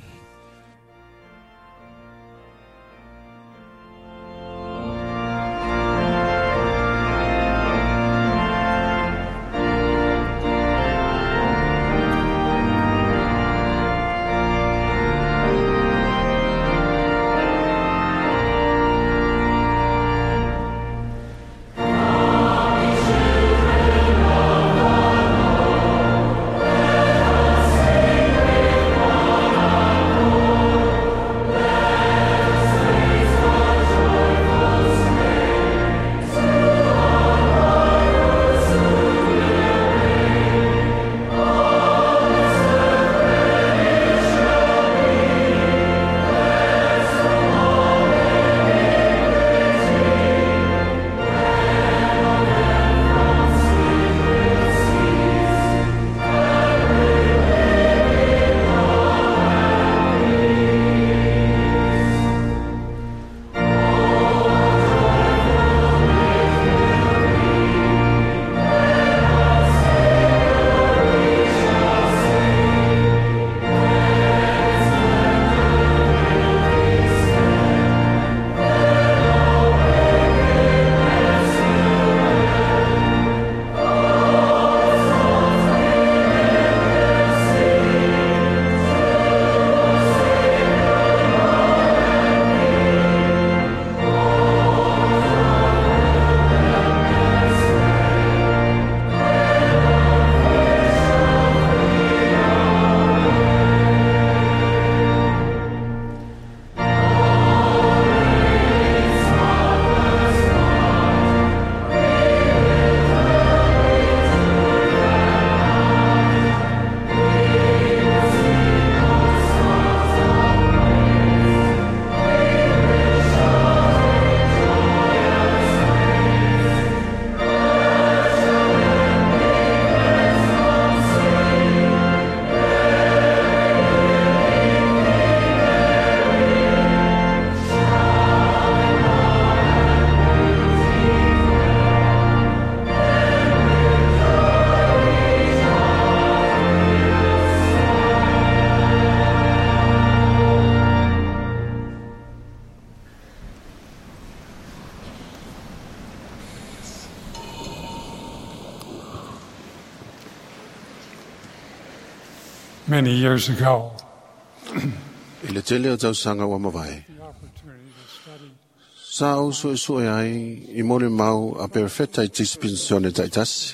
Many years ago, I le tele o tau sanga wa mawai. the opportunity to study Sa au so ai I mole mau a perfetta I dispensione taitas.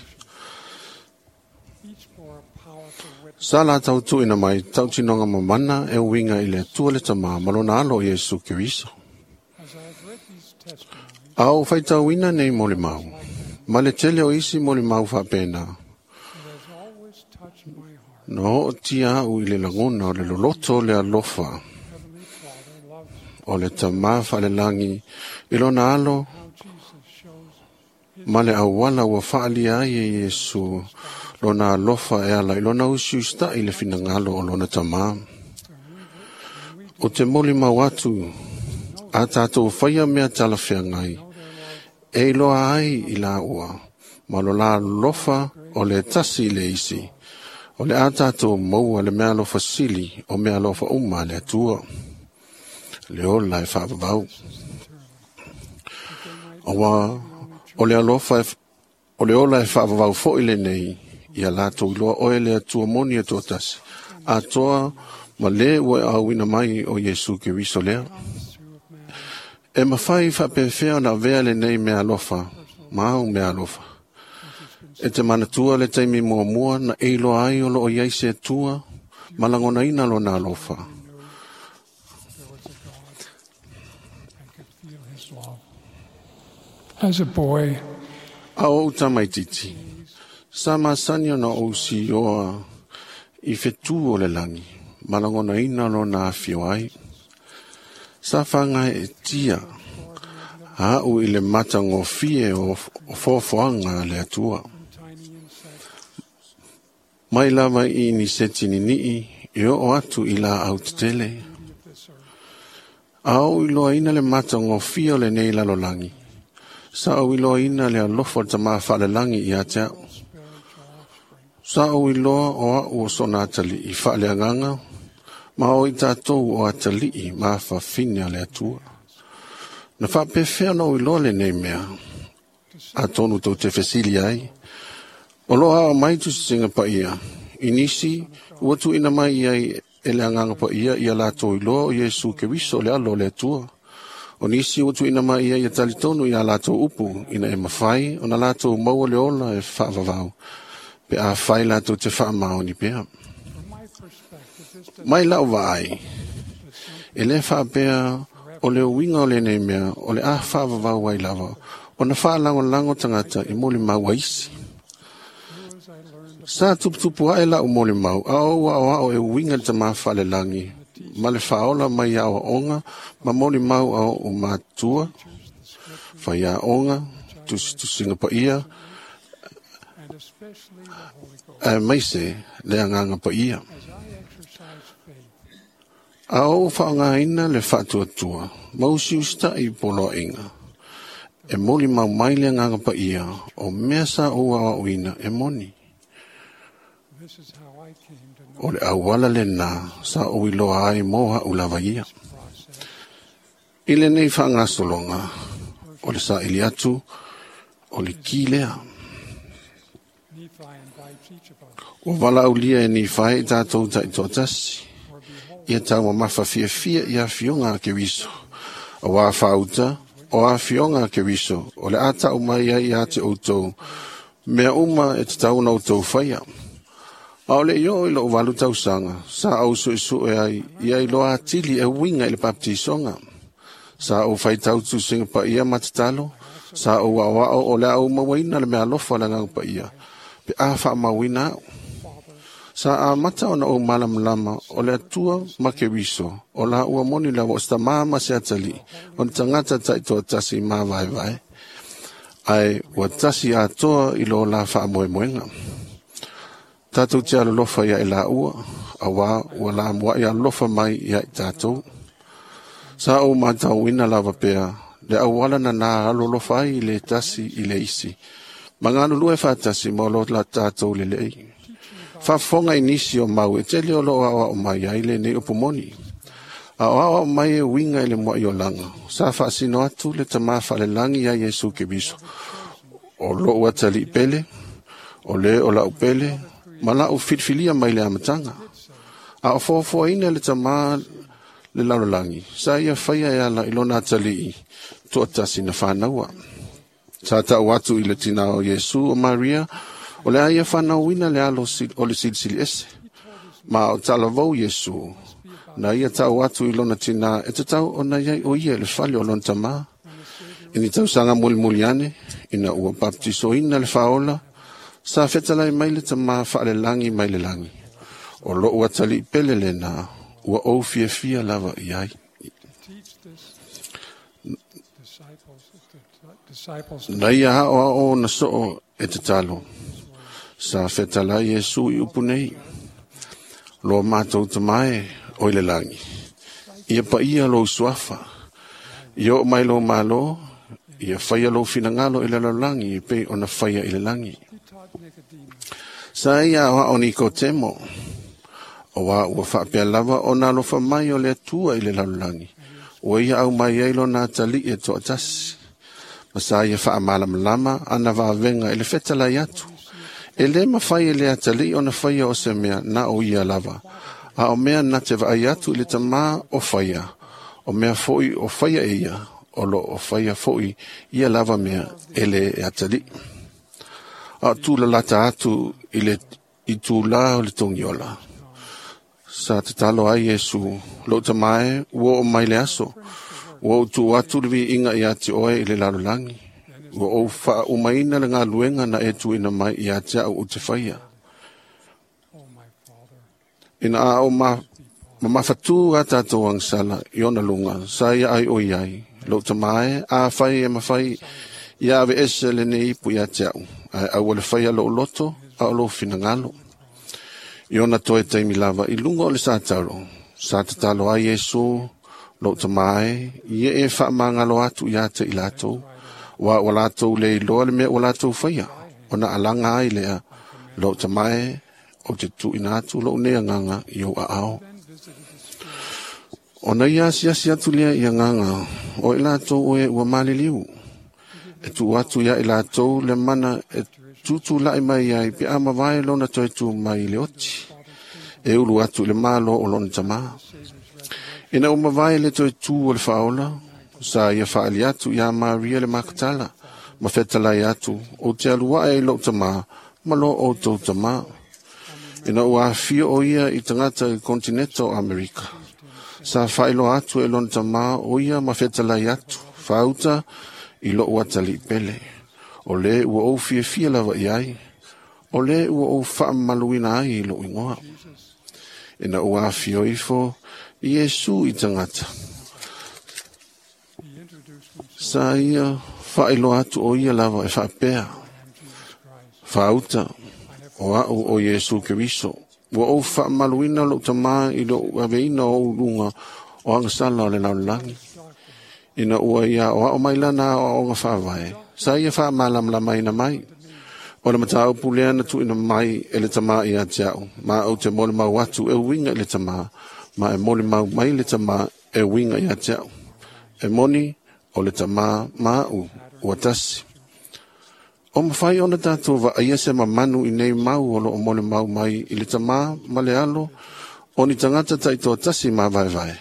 each bore a powerful witness Sa la tau tu ina mai tau tinonga mamana e winga I le tua le tama malona alo Yesu Keriso. as I have read these testimonies. Au fai tau ina nei mole mau. Ma le tele o isi mole mau fa pena. It has always touched my heart. No tia u I le langona o le loloto le alofa. Heavenly Father loves you. O le tama fa le langi ilona alo How Jesus shows ma le awala wa faali ai e Yesu lona alofa e ala ilona usi usta I le finangalo o lona tama. O te moli mawatu a tātou whaia mea talawhia ngai e iloa ai I la ua ma lo la lofa o le tasi le isi o le a tātou maua le mea lofa sili o mea lofa uma le atua le ola e whaapabau o le alofa o le ola e whaapabau fo ile nei ia lātou iloa oe le atua moni e tōtasi a toa ma le ua awina mai o Yesu Keriso lea e mawhai whapewhea na vea le nei mea alofa mau mea alofa e te manatua le taimi mua mua na eilo ai o loo iaise tua malangona ina lo na alofa there was a God and could feel his love. As a boy, a o tamaititi sa masani ona o si oa I fetu o le langi malangona ina lo na afio ai sa whanga e tia a u I le matango fie o fofoanga le atua tiny insect, mai lava I ni setini nii I o atu I la au tele beauty of this earth, au I loa ina le matango fie o le nei lalolangi Sa o ilo ina le alofa te maa whalelangi i a te au. Sa o iloa o a ua sona atali i whale anganga, ma o i tātou o atali i maa whawhinia le atua. Na whapewhea no iloa le nei mea, a tonu tau te whesili ai. O loa a mai tu singa pa ia, inisi, ua tu ina mai ai ele anganga pa ia i a lātou iloa o Yesu ke wiso le alo le atua. O nisi ua tu ina mai ia i a talitonu i a lātou upu, ina e mawhai, o na lātou maua le ola e whaavavau. Pe a whai lātou te whaamao ni pēa. Mai lau vai, e le whaapea o le winga o le nei mea, o le a whaavavau ai lava, o na whaalango tangata i mole mau waisi. Sa tuputupu ae lau mole mau, a o e winga te maa whale langi, ma le whaola mai a onga, ma mole mau o mātua, whai a onga, tu singa pa ia, mai se le anganga pa ia. A o whaanga ina le whatuatua, mausi usta i polo inga. E moli mau mai le anganga pa ia, o mea sa o awa uina e moni. O le awala le nā, sa o iloa ai moha ulawa ia. Ile nei whaanga solonga, o le sa ili atu, o le kilea. O wala ulia e ni whae i tātou ta i tō tasi. Ia tau ma mawhawhia i a whionga ke wiso. O a whauta, o a whionga ke wiso. O le ata o mai i a te outou. Mea uma e te tau na outou whaia. A o le io i lo walu tau sanga. Sa au su isu e ai. Ia i lo a tili e winga i le baptisonga. Sa au whai tau tu singa pa ia matatalo. Sa au a o le au mawaina le mea lofa la ngang pa ia. Pe a wha mawina au. Sa a mata ona o malam lama o le atua ma ke wiso o la ua moni la o sta mama se atali on tangata tai to tasi ma vai vai ai o tasi a toa i lo la fa moe moenga tatu tia lofa ia i la ua awa o la moa ia lofa mai ia i tatu sa o mata wina lava pea le awala na na alo lofa i le tasi i le isi manganu lue fa tasi mo lo la tatu le lei fa fonga inisi o mau e tele o loa o mai aile nei upumoni. A o mai e winga ele mo i o langa. Sa fa sino atu le tama fa le langi a Yesu ke biso. O lo ua tali pele, o le o la upele, ma la u fitfilia mai le amatanga. A o fofo ina le tama le lalolangi. Sa ia faya e ala ilona tali i tu atasi na whanaua. Sa ta watu i le tina o Yesu o Maria, o le aia whanau wina le alo o le silisili ese. Ma o tala vau Yesu. Na ia tau atu i lona tina e te tau o na iai o ia le whale o lona tama. Ini tau sanga muli ane. Ina ua baptiso ina le whaola. Sa whetalai mai le tama whaale langi mai le langi. O lo ua tali pele le na. Ua o fia lava iai. Na ia hao o na soo e te talo. Sa whetala Yesu i upu nei. Lo mātou tamae o ile langi. Ia pa ia lo suafa. Ia o mai lo malo. Ia whaia lo finangalo ile lo langi. Pe o na whaia ile langi. Sa ia o Nikodemo. O wa ua whapea lava o na lo whamai o le atua ile lo langi. O ia au mai eilo na tali e to atasi. Masa ia wha amalam lama ana vavenga ile whetala iatu. E le mawhai le atali o na whaia o se mea na o ia lava. A o mea na te vai atu le tama o whaia. O mea foi o whaia e ia. O lo o whaia foi ia lava mea ele e atali. A tūla lata atu i tūla o le tongiola. Sa te talo ai Yesu lo tamae ua o mai le aso. Ua o tu atu lewi inga i ati oe i le lalolangi. Ua o wha umaina le ngā luenga na e tu ina mai i ati au u te whaia. Ina a o mawhatu a tātou angsala i ona lunga. Sa ia ai o iai. Lo tamae a whai e mawhai i ave ese le ne ipu i ati au. Ai au le whaia lo loto a lo finangalo. I ona toe taimi lava i lunga o le sātalo. Sa te talo a Yesu lo tamae. Ie e wha mangalo atu i ate i lato. wa wala to le lo le me wala to faia ona alanga ai le lo te mai o te tu ina tu lo ne nganga yo a ao ona ia sia tu le ia nganga o ila to o e wa maliliu e tu atu ia ila to le mana e tu lai mai ai pe ama vai lo na to tu mai le oti e ulu atu le malo o lon tama ina uma vai le to tu o le faola sa ia fa ali atu ia Maria le makatala ma fetala ia atu o te alua e lo tama ma lo o to tama ina ua fio o ia i tangata i kontinento Amerika sa failo atu e lon tama o ia ma fetala ia atu fauta i lo watali pele o le ua o fie lava iai o le ua o fa maluina ai lo ingoa ina ua fio ifo Yesu i tangata sa ia failo atu o ia lava e fa pea fauta o au o Yesu Keriso ua o fa maluina lo tama i lo aveina o lunga o angasala o le laulangi ina ua ia o mailana o nga whawai. Sa ia wha malam la mai na mai. O na matau pulea na tu ina mai e le tama i a tiao. Ma au te mole mau atu e winga i le tama. Ma e mole mau mai le tama e winga i a tiao. E moni o le tama ma u uatasi. O mawhai ona tātou wa aia se ma manu i nei mau o lo o mole mau mai i le tama ma le alo. O ni tangata taito tasi ma vai vai.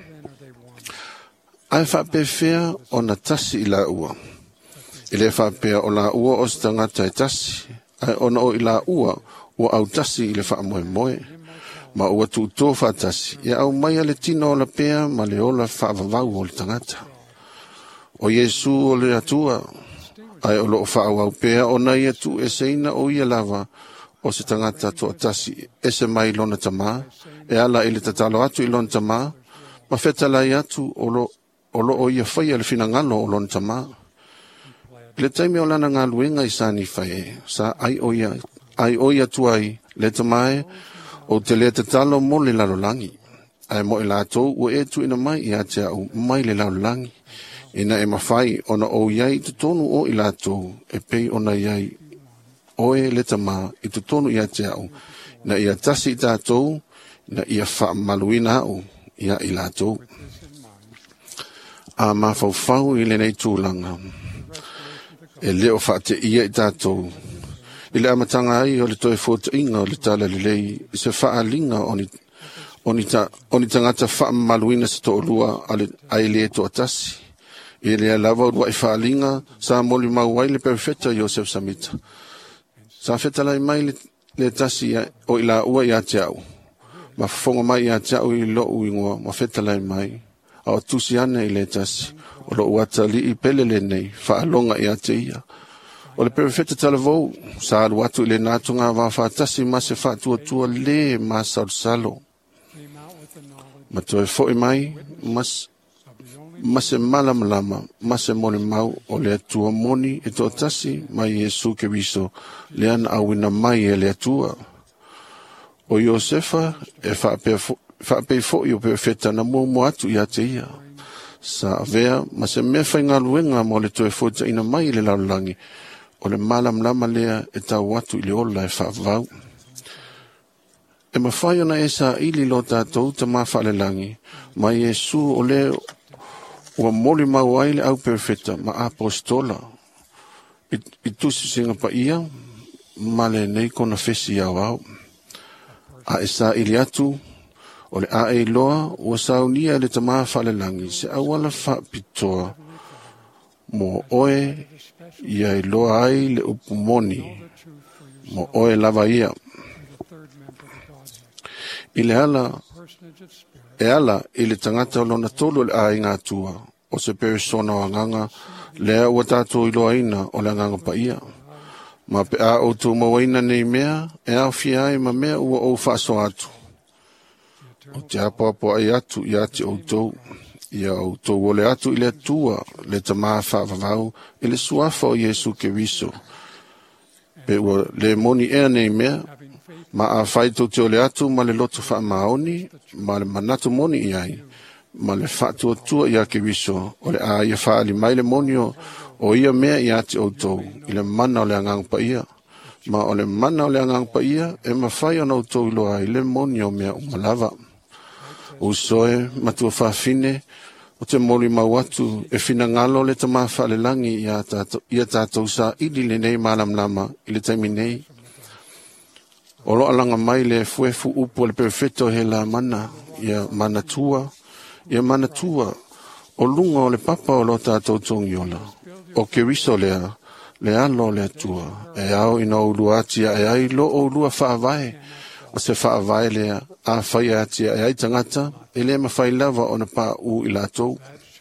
Ai whapewhea o na tasi i la ua. I le whapea o la ua o stangata e tasi. Ai ona o i la ua o au tasi i le whamoe moe. Ma ua tu tō whatasi. Ia au mai le tino o la pea ma le ola whaavavau o le tangata. O Yesu o le atua. Ai o loo whaau au pea o na ia tu e seina o ia lava o se tangata to tasi e se mai lona tama. E ala i le tatalo atu i lona tama. Ma whetala i atu o lo ia whai le finangalo o lon tama. Le taimi o lana ngā luenga i sani whai sa ai oia tuai le tamae o te le tatalo mo le lalolangi. Ai mo i lātou o e tu ina mai i a te au mai le lalolangi. Ina e mawhai ona o iai te tonu o i lātou e pei ona iai o e le tama i te tonu i a te au. Na ia tasi i tātou na ia wha maluina au ia i lātou. A mawhauwhau i le nei tūlanga. E leo whaate ia i tātou. I le amatanga ai o le toi fōta inga o le tala le lei i se whaalinga o ni tangata wha maluina se to lua ai le to atasi. I le lava ua i whaalinga sa moli mauai le perfeta Joseph Samita. Sa whetalai mai le tasi o i la ua i a te au. Ma whonga mai i a te au i lo uingoa ma whetalai mai. A o tusi ana i le tasi, o lo uata li i pelele nei, whaalonga i ate ia. O le perfeta talavou, sa alu atu i le nātunga wa whaatasi ma se whaatua tua le ma salo. Ma toi fo i mai, ma se malamalama, ma se moni mau o le atua moni e to tasi ma Yesu Keriso, le ana awina mai e le atua. O Iosefa e whaapei fo i o perfeta na mua atu i ate ia. Sa avea, ma se mea whainga luenga mo le toe fota ina mai le laulangi, o le malam lama lea e tau atu i le ola e whaavau. E mawhai ona e sa ili lo tātou ta mawhaalelangi, ma Yesu o le ua moli mau ai le au perfeta ma apostola. I tusi singa pa ia, ma le nei kona fesi au au. A e sa ili atu, o le a e loa ua saunia le tama whalelangi se awala whapitoa mo oe ia i loa ai le upumoni mo oe lava ia. I le ala i le tangata o lona tolu le a inga tua o se persona o anganga lea ua tātou i loa ina o le anganga pa ia. Ma pe a o tu mawaina nei mea e au fiai ma mea ua o whaaso atu. O te apoapo ai atu i ati outou, ia outou o le atu i le atua, le tamaa whaavavau, i le suafa o Yesu Keriso. Pe ua le moni ea nei mea, ma a whaitou te o le atu, ma le loto wha maoni, ma le manatu moni i ai, ma le whaatua tua i a Keriso, o le a ia whaali mai le moni o O ia mea ia te outou, i le mana o le angang pa ia. Ma o le mana o le angang pa ia, e mawhai ana outou iloa i le moni o mea umalava. O soe, matua whawhine, o te moli mau atu, e whina ngalo le tama whale langi ia tātou sa ili le nei malam lama, i le taimi nei. O lo alanga mai le fuefu upo le perfecto he la mana, ia mana tua, o lunga o le papa o lo tātou tongi ola. O ke riso lea, le alo le tua, e au ina ulua atia e ai lo o ulua whaavae, o se whaavae lea, a whai atia e ai tangata, e le mawhai lava o na pā u i lātou.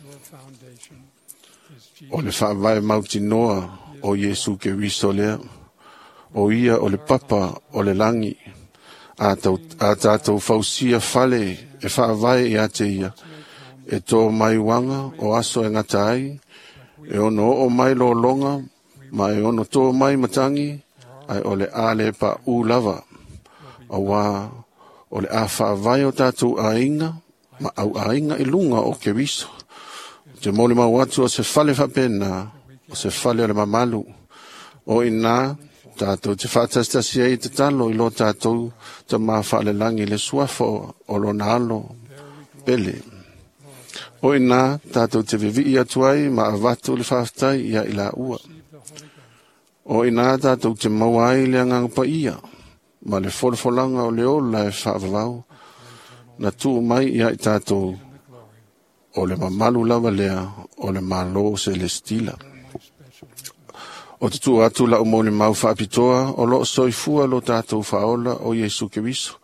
O le whaavae mauti noa o Yesu ke riso lea, o ia o le papa o le langi, a tātou fausia fale, e whaavae i ate ia, e tō mai wanga o aso e ngata ai, e ono o mai lo longa, ma e ono tō mai matangi, ai o le ale pa u lava. A wā, o le a whaavai o tātou a inga, ma au a inga i lunga o ke riso. Te moli mau atu o se fale whapena, o se fale o le mamalu. O ina, tātou te whaatastasi ai te talo i lo tātou, te maa whaale langi le suafo o lo nalo, pele. O ina, tātou te vivi atu ai, ma avatu le whaftai ia ila ua. O ina, tātou te mawai le angang pa ia, ma le folfolanga o le ola e whaavavau, na tu mai ia i tātou, o le mamalu lava lea, o le malo celestila. O te tu atu la umoni mau whaapitoa, o lo soifua lo tātou whaola o Yesu Keriso.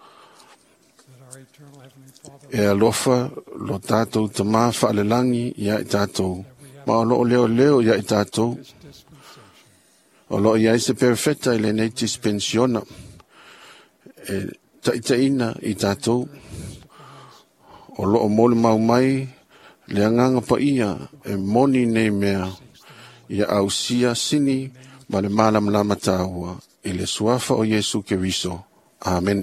E alofa lo tātou te maa whaalelangi ia i tātou, ma o lo leo leo ia i tātou. O lo ia i se perfecta i le nei dispensiona, e taitaina i tātou. O lo o moli mau mai, le anganga pa ia, e moni nei mea, ia au sia sini, ma le malam lama tāua, i le suafa o Yesu Keriso. Amen.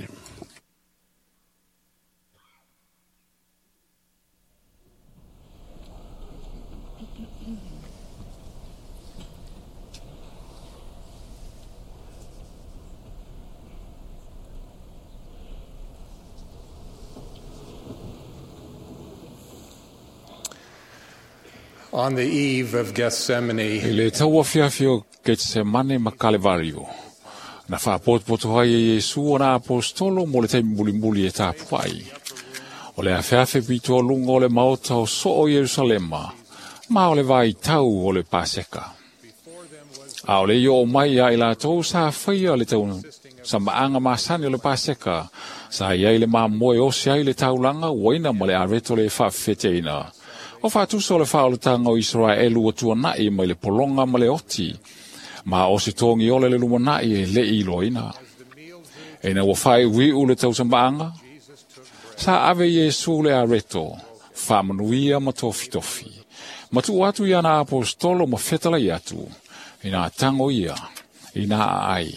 On the eve of Gethsemane, le taua fiafio Getsemane ma Kalvario. Na whaapotopoto hai e Yesu o na apostolo mo le taimi muli e tāpuai. O le awhiawhi pito lunga o le maota o so o Yerusalema, ma o le vai tau o le Paseka. A o le io o mai a ila tau sa whaia le tau sa maanga masani o le Paseka, sa iai le maa moe o si ai le taulanga waina ma le areto le whawheteina. O whātusa o le whaolutanga o Israelu o tuanai mai le polonga ma le oti, ma o se tongi ole le lumanai e le iloina. E na wawhai wiu le tausamaanga, sa ave Yesu le areto, whamanuia ma tofi. Ma tu atu ia na apostolo ma whetala i atu, ina tango ia, ina ai.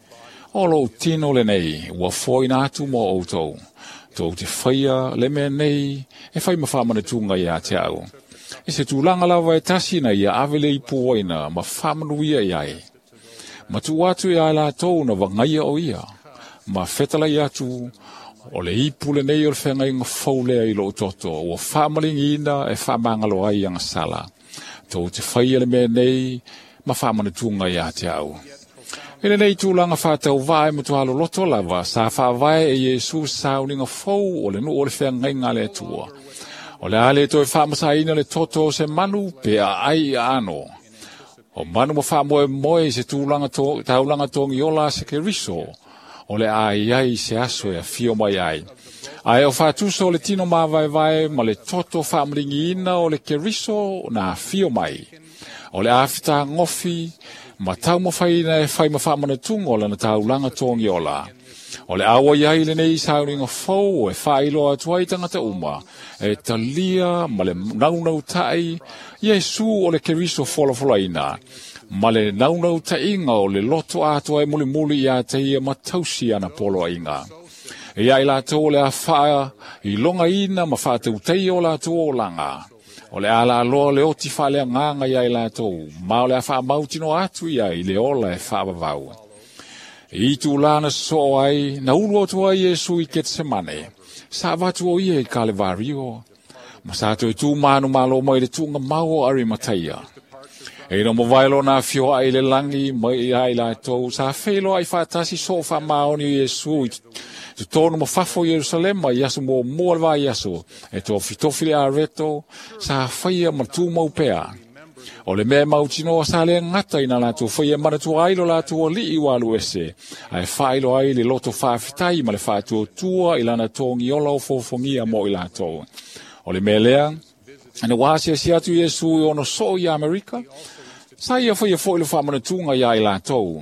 O lo tino le nei, wafo ina atu mo outou. Tō te whaia le mea nei, e whai mawhamana tūnga ia te au. E se tūlanga lawa e tasina ia awele i puoina, ma whamanu ia iai. Ma tu atu ia la tōu na wangaia o ia, ma whetala i atu, o le ipu le nei o le whenga inga whaulea i lo toto, o whamalingi ina e whamangalo ai anga sala. Tō te whaia le mea nei, ma whamana tūnga ia te au. Ele nei tūlanga whātau vai mo tualo loto lava, sa whāwai e Yesu sauninga fau o le nu o le whenga inga le tua. O le ale toi whamasa ina le toto se manu pe a ai ano. O manu mo whamoe moe se taulanga tongi ola se ke riso, o le ai se aso e a fio mai ai. Ai o whātusa o le tino mawai ma le toto whamringi ina o le ke riso na fio mai. O le awhita ngofi, ma tau mo whaina e whai ma whamana tungo la na taulanga tongi ola. O le awa iai le nei sauringa fau e whailo atuai tangata uma, e talia ma le naunau tai, Yesu o le keriso folafolaina, ma le naunau tainga o le loto atuai muli ia teia ma tausi ana polo inga. E ai la tō le a whaa i longa ina ma whaatau teio la tō langa. O le ala aloa le oti whale nganga ia i lātou. Ma o le a wha mautino atu ia i le ola e wha wawau. I tu lana so ai, na ulu atu ai Yesu i Getsemane. Sa watu o ia i Kalevario. Ma sa tu tu manu malo mai le tunga mau Arimatea. E no mo vailo na fio ai le langi mai ai lātou. Sa whelo ai whatasi so wha maoni o Yesu i tu tonu mo fafo Jerusalem ma yasu mo moalwa yasu. E to fitofile a reto sa whaia ma tu mau pea. O le mea mautino sa le ngata ina lātou whaia manatu ailo lātou o li i walu ese. Ai whailo ai le loto whaafitai ma le whātua tua i lana tongi ola o fofongia mo i lātou. O le mea lea, ane wāsia si atu Yesu i ono so i Amerika, sa ia whaia fo i le whamanatunga ia i lātou.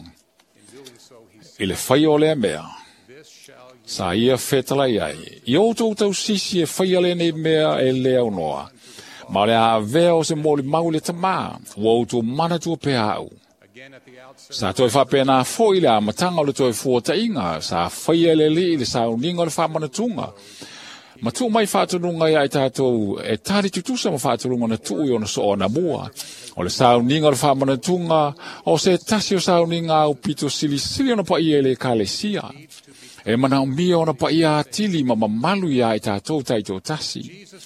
I le whaia o le mea. Sa ia whetala iai. I outou tau sisi e whaia le nei mea e lea unoa. Ma le a vea o se moli maule ta maa. Ua outou manatua pe au. Sa toi whapena fo i le a matanga o le toi fuata inga. Sa whaia le li i le sa uninga o le whamanatunga. Ma tu mai whatununga ia i tātou e tari tutusa ma whatununga na tui o na so o na mua. O le sauninga o le whamanatunga o se tasi o sauninga au pito sili sili o na pa ia le kalesia. E mana o mia o na pa ia atili ma mamalu ia i tātou taito tasi.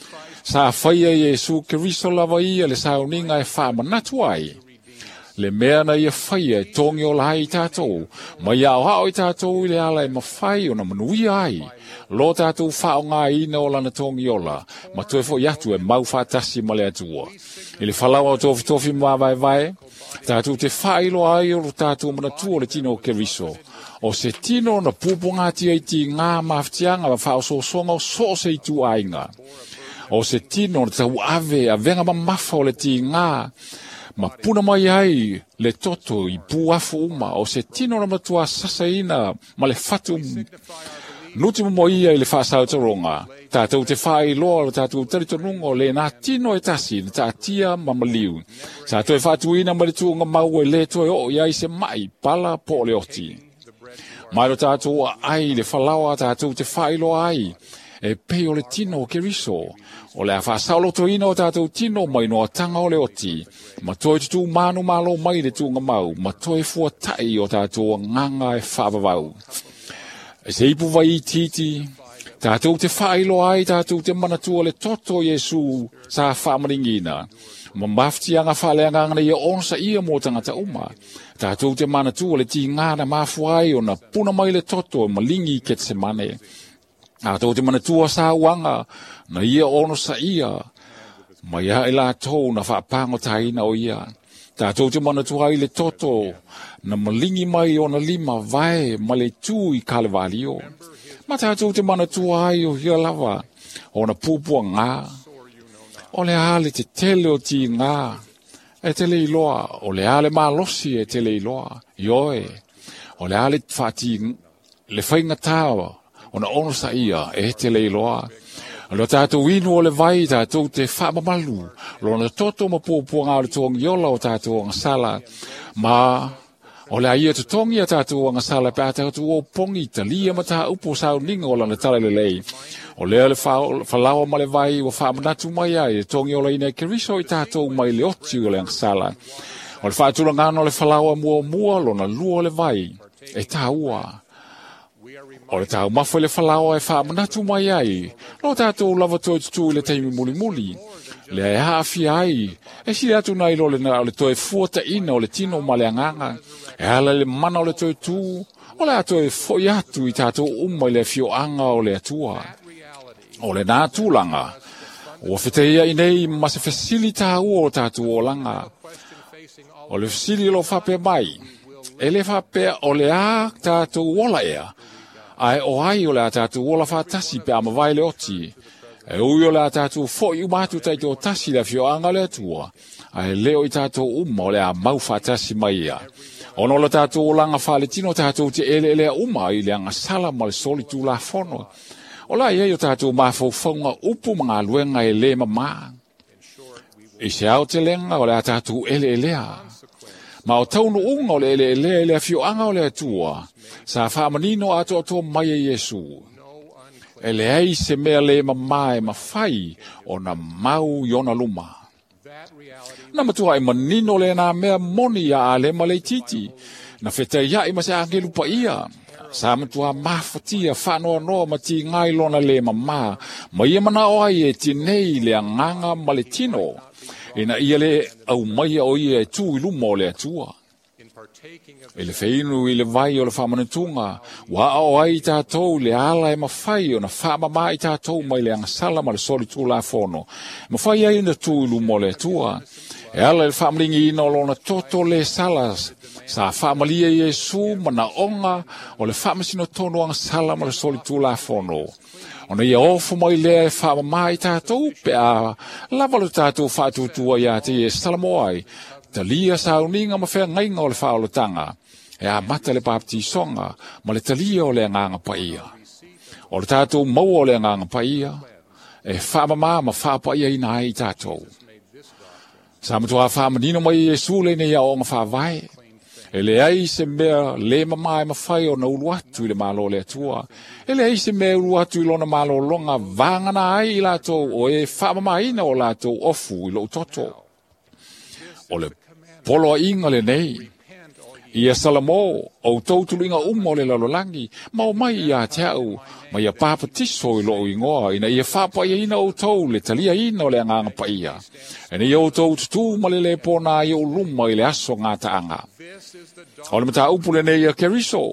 Sa whaia Yesu Keriso lava ia le sauninga e whamanatu ai. Le mea na ia whaia e tongi o lai i tātou. Ma ia o hao i tātou i le ala e mawhai o na manui ai. Lo tātou whao ngā ina o lana tongi ola. Ma toe fo iatu e mau whatasi ma le atua. I le whalawa o tofi tofi mwa vai vai. Tātou te whailo ai o tātou manatua le tino Keriso. O se tino na pupunga tia i ti ngā mawhtianga wa whao so songa o so se i tu ainga. O se tino na tau ave a venga ma mafa o le ti ngā. Ma puna mai ai le toto i puafu uma. O se tino na matua sasaina ma le fatu nuti mo ia i le whaasau taronga. Tātou te whai loa o tātou taritonunga o le nā tino e tasi na tātia mamaliu. Sa toi whatuina ma le tuunga mau e le toi o iai se mai pala po le oti. Mai lo tātou ai le whalawa tātou te whailo ai. E pei o le tino o Keriso. O le a whaasaulo toina o tātou tino mai noa tanga o le oti. Ma toi tutu manu malo mai le tunga mau. Ma toi fua tai o tātou nganga e whaavavau. E se ipu vai titi. Tātou te whailo ai tātou te manatua le toto Yesu sa whaamaringina. Ma mafti anga whaleanga ngana ia onsa ia mo tangata uma. Tātou te manatua le ti ngana mafuai o na puna mai le toto ma lingi Getsemane. Tātou te manatua sa wanga na ia ono sa ia. Ma ia i lātou na whaapango taina o ia. Tātou te manatua ai le toto na malingi mai o na lima vai ma le tū i Kalevario. Ma tātou te manatua ai o hia lava o na pupua ngā. O le ale te tele o ti ngā. E tele iloa. O le ale malosi e tele iloa. Ioe. O le ale whati le whainga tāwa. O na ono sa ia e tele iloa. Lo tātou inu o le vai tātou te whamamalu. Lo na toto ma pupua ngā o le tongi ola o tātou ngasala. Ma o le aia te tongi a tātou ngasala pe a tātou o pongi ta lia ma tā upo sao ninga o lana tala le lei. O lea le whalawa ma le vai o whamanatu mai ai, tongi o le ina Keriso i tātou mai le oti o le ngasala. O le whaatula ngana o le whalawa mua lo na lua le vai, e tā ua. O le tāu mawha le whalawa e whamanatu mai ai, lo tātou lava toi tutu i le teimi muli muli. Le e haafi ai, e si atu nai lo le toi fuata ina o le tino ma le anganga, e ala le mana o le toi tū, o le atu e foi atu i tātou umma i le fio anga o le atua. O le nā tūlanga, o wheteia i nei ma se fesili tā ua o tātou o langa. O le fesili lo whape mai, e le whape o le a tātou ola ea, ai o ai o le a tātou ola whatasi pe ama vai le oti. E ui o le a tātou fo i umatu taito o tasi le fio anga le atua, ai leo i tātou umma o le a mau whatasi mai ea. Ono le tātou o langa whale tino tātou te ele uma i le anga sala ma le soli tū la fono. O la ia i o tātou mawhauwhaunga upu mga luenga e le mama. I se au te lenga o le a tātou elea. Ma o taunu unga o le elea fio anga o le atua. Sa whamanino ato mai e Yesu. e le ai se mea le mamae mawhai o na mau i ona luma. Na matua i manino le na mea moni a ale ma le titi, na whete ia i mase angelu pa ia. Sa matua mawhatia whanoa noa ma ti ngai lona le mama, ma ia mana o ai e tinei le anganga ma le tino, e na ia le au mai o ia e tu i luma o le atua. E le feinu i le vai o le whamanatunga, wa o ai tātou le ala e mawhai o na whamama i tātou mai le angasala ma le sori tū la whono. Mawhai ai na tū ilu mo le atua. E ala le whamalingi ina o lona toto le salas, sa whamalia Yesu ma na onga o le whamasino tono angasala ma le sori tū la whono. Ona ia ofo mai lea e whamama i tātou, pe a lavalo tātou whātutua ia te e salamoai, ta lia sauninga ma whea ngainga o le whaolotanga, e a mata le baptisonga, ma le talia o le nganga paia. O le tātou mau o le nganga paia, e whamama ma whapaia ina ai tātou. Sa matua whamanino mai Yesu le nei a o ngā whawai, e le ai se mea le mamae ma whai o na ulu atu i le malo le atua, e le ai se mea ulu atu i lona malo longa vangana ai i latou o e whamama ina o latou ofu i lo toto. O le polo inga le nei, ia salamo, o tautulu inga o le lalolangi, ma o mai ia te au, ma ia papatiso i lo ingoa, ina ia whapa ia ina o tau, le talia ina o le anganga pa ia. Ina ia o tau tutu ma le pona ia o luma i le aso ngā taanga. O le mata upu le nei a keriso.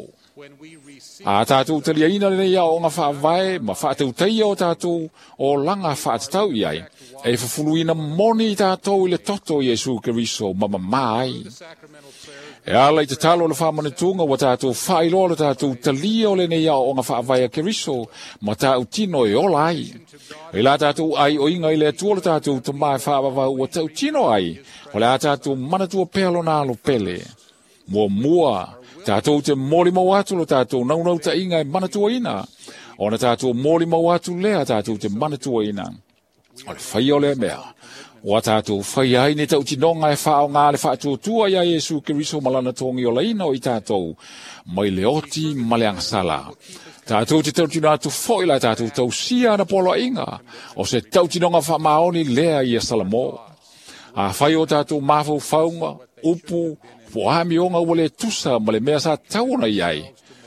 A tātou talia ina le nei a o ngā whaavae, ma whaatau teia o tātou o langa whaatatau iai. E whafuluina moni tātou i le toto Yesu keriso, ma mai. E ala i te talo le whamanatunga wa tātou whailo le tātou talia o le nei o ngā whaavaya keriso, ma tātou tino e ola ai. E la tātou ai o inga i le atua le tātou ta mai whaavavau wa tātou tino ai, o le a tātou manatua pelo nalo pele. Mua, tātou te mori mau atu le tātou naunau ta inga e manatua ina, o na tātou mori mau atu lea tātou te manatua ina. O le whai o le mea. Wa tātou whai ai ne tau tinonga e whao ngā le whaatuatua ia Yesu Keriso malana tongi o laina o i tātou, mai le oti ma le angasala. Tātou te tau tino atu whoila tātou tau sia na polo inga, o se tau tinonga whamaoni lea i a salamo. A whai o tātou mawhau whaunga, upu, poami o ngā wale tusa ma le mea sa tauna iai.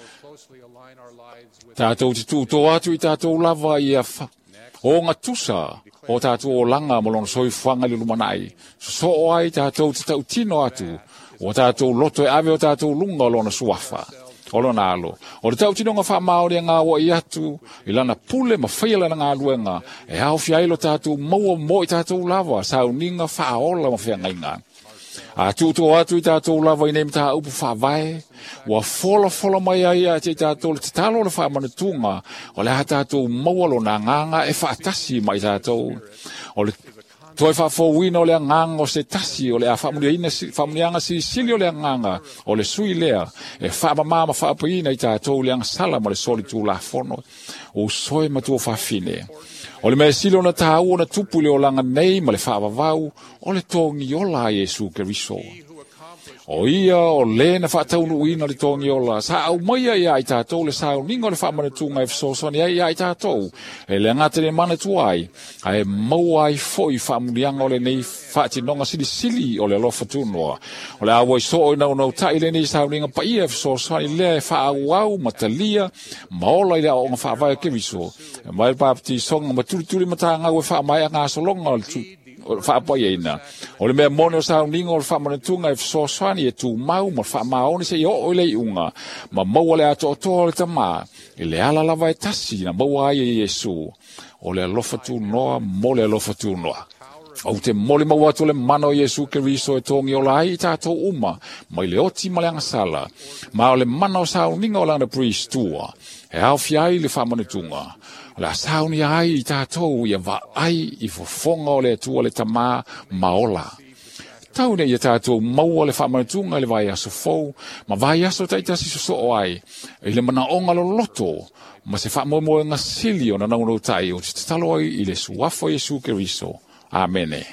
Tātou te tūto atu i tātou lava i a o ngā tusa, o tātou o langa mo lona soi whanga li lumanai. So ai tātou te tau tino atu, o tātou loto e ave o tātou lunga lona suafa. O lona alo. O le tau tino ngā whamaori ngā wa i atu, i lana pule ma whaiala ngā luenga, e hao fiailo tātou maua mo i tātou lava, sa uninga whaola ma whiangainga. A tūto atu i tātou lava i neim tā upu whawai, wa fola mai ai a te tātou le te talo le whamanatunga, o le ha tātou maualo na nganga e whaatasi mai tātou. O le toi whawhauina o le nganga o se tasi, o le a whamunianga sili o le nganga, o le sui lea, e whamamama whapaina i tātou le angasala ma le soli tū la whono, o soe matua whawhine. O le mea silo na tāua na tupu le o langa nei ma le whaavavau, o le tongi ola Yesu Keriso. O ia o le na whaataunu uina le tongi ola, sa au maia ia i tātou le sao ningo le whaamanatunga e whasosoni ia i tātou, e le ngata le manatuai, a e mau ai foi whaamunianga o le nei whaatinonga sili o le alofa tunua. O le awa i so o nau tai le nei sao ninga pa ia e whasosoni le whaauau matalia, maola i le o ngā whaavaya Keriso. E mai papati songa maturi matanga ue whaamaya ngā solonga le tu. Whaapai eina. O le mea mone o sao ningo o le whaamanatunga e whasoswani e tū mau ma whaamaoni se i o le iunga. Ma maua le ato o le tamā. E le ala lava e tasi na maua ai e Yesu. O le alofa tū noa, mo le alofa tū noa. O te mole maua to le mano Yesu Keriso e tongi o la ai tātou uma. Mai le oti ma le angasala. Ma o le mano o sao ningo o lana priestua. E au fiai le whaamanatunga. La sauni ai i tātou ia va ai i fofonga o le atua le tamā maola. Taune ia tātou maua le whamanatunga le vai aso fau, ma vai aso taitasi so o ai, i le mana onga lo loto, ma se whamoe ngā sili o na naunau tai o te talo ai i le suafo Yesu Keriso. Amene.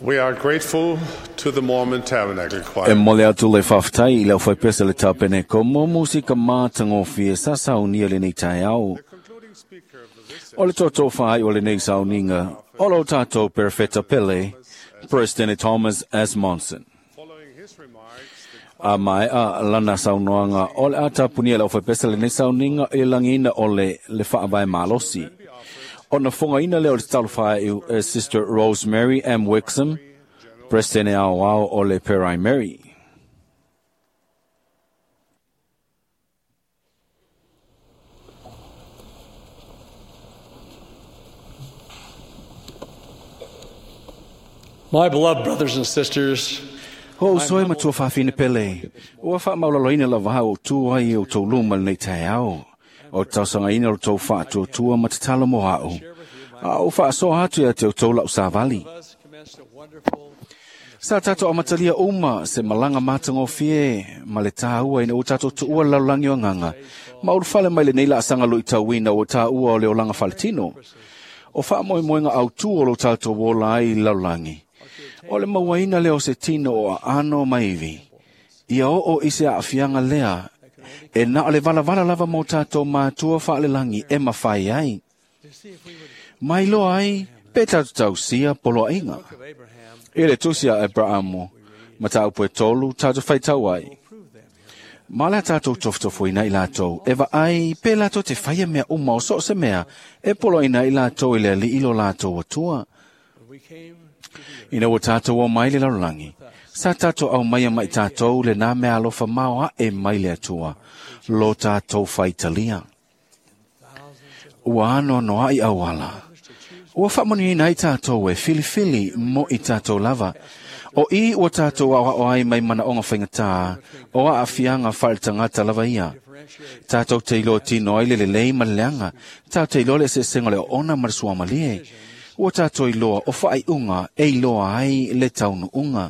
We are grateful to the Mormon Tabernacle E Choir. mole atu le whaftai i leo whai pesa le tāpene ko mo musika mātango fie sa saunia le nei tai au. O le toto whai o le nei sauninga, o lo tātou perfetta pele, President Thomas S. Monson. A mai a lana saunoanga o le ata punia leo whai pesa le nei sauninga i langina o le whaavai malosi. O na whungaina leo le talwhai i Sister Rosemary M. Wixom, President Awao o le Perai Mary. My beloved brothers and sisters, Ho soe matua whawhine pele. Ua wha maulaloina la waha o tua i o tau luma nei tai au. O tausanga ina o tau wha tua matatala mo hao. A o wha so hatu ia te o tau lau sa vali. Sa tato amatalia uma se malanga matango fie. Ma le tā ua ina o tato tu ua laulangi o nganga. Ma uru whale mai le neila asanga lo i tauina o tā ua o leo langa faletino. O wha moe moenga au tu o lo tato wola ai laulangi. O le mawaina leo se tino o a ano maivi. Ia o ise a afianga lea. E na o le vala lava mo tato mātua wha le langi e mawhai ai. Mai lo ai, pe tatu tau sia polo inga. E le tusia Abrahamu, ma tau pue tolu tatu whai tau ai. Ma le tatou tofutofo ina i lātou, e wa ai, pe lātou te whaia mea uma o so se mea, e polo ina i lātou i le li ilo lātou o tua. Ina o tātou o mai le laulangi. Sa tātou au mai mai tātou le nā mea alofa maua e mai le atua. Lo tātou whai talia. Ua ano noa i awala. Ua whamoni ina i tātou e fili mo i tātou lava. O i ua tātou o ai mai mana onga whaingatā. O a afianga whale tangata lava ia. Tātou te ilo tino ai le lei maleanga. Tātou te ilo le se senga le ona marisua malie. Ua tātou iloa o whaai unga e iloa ai le taunu unga.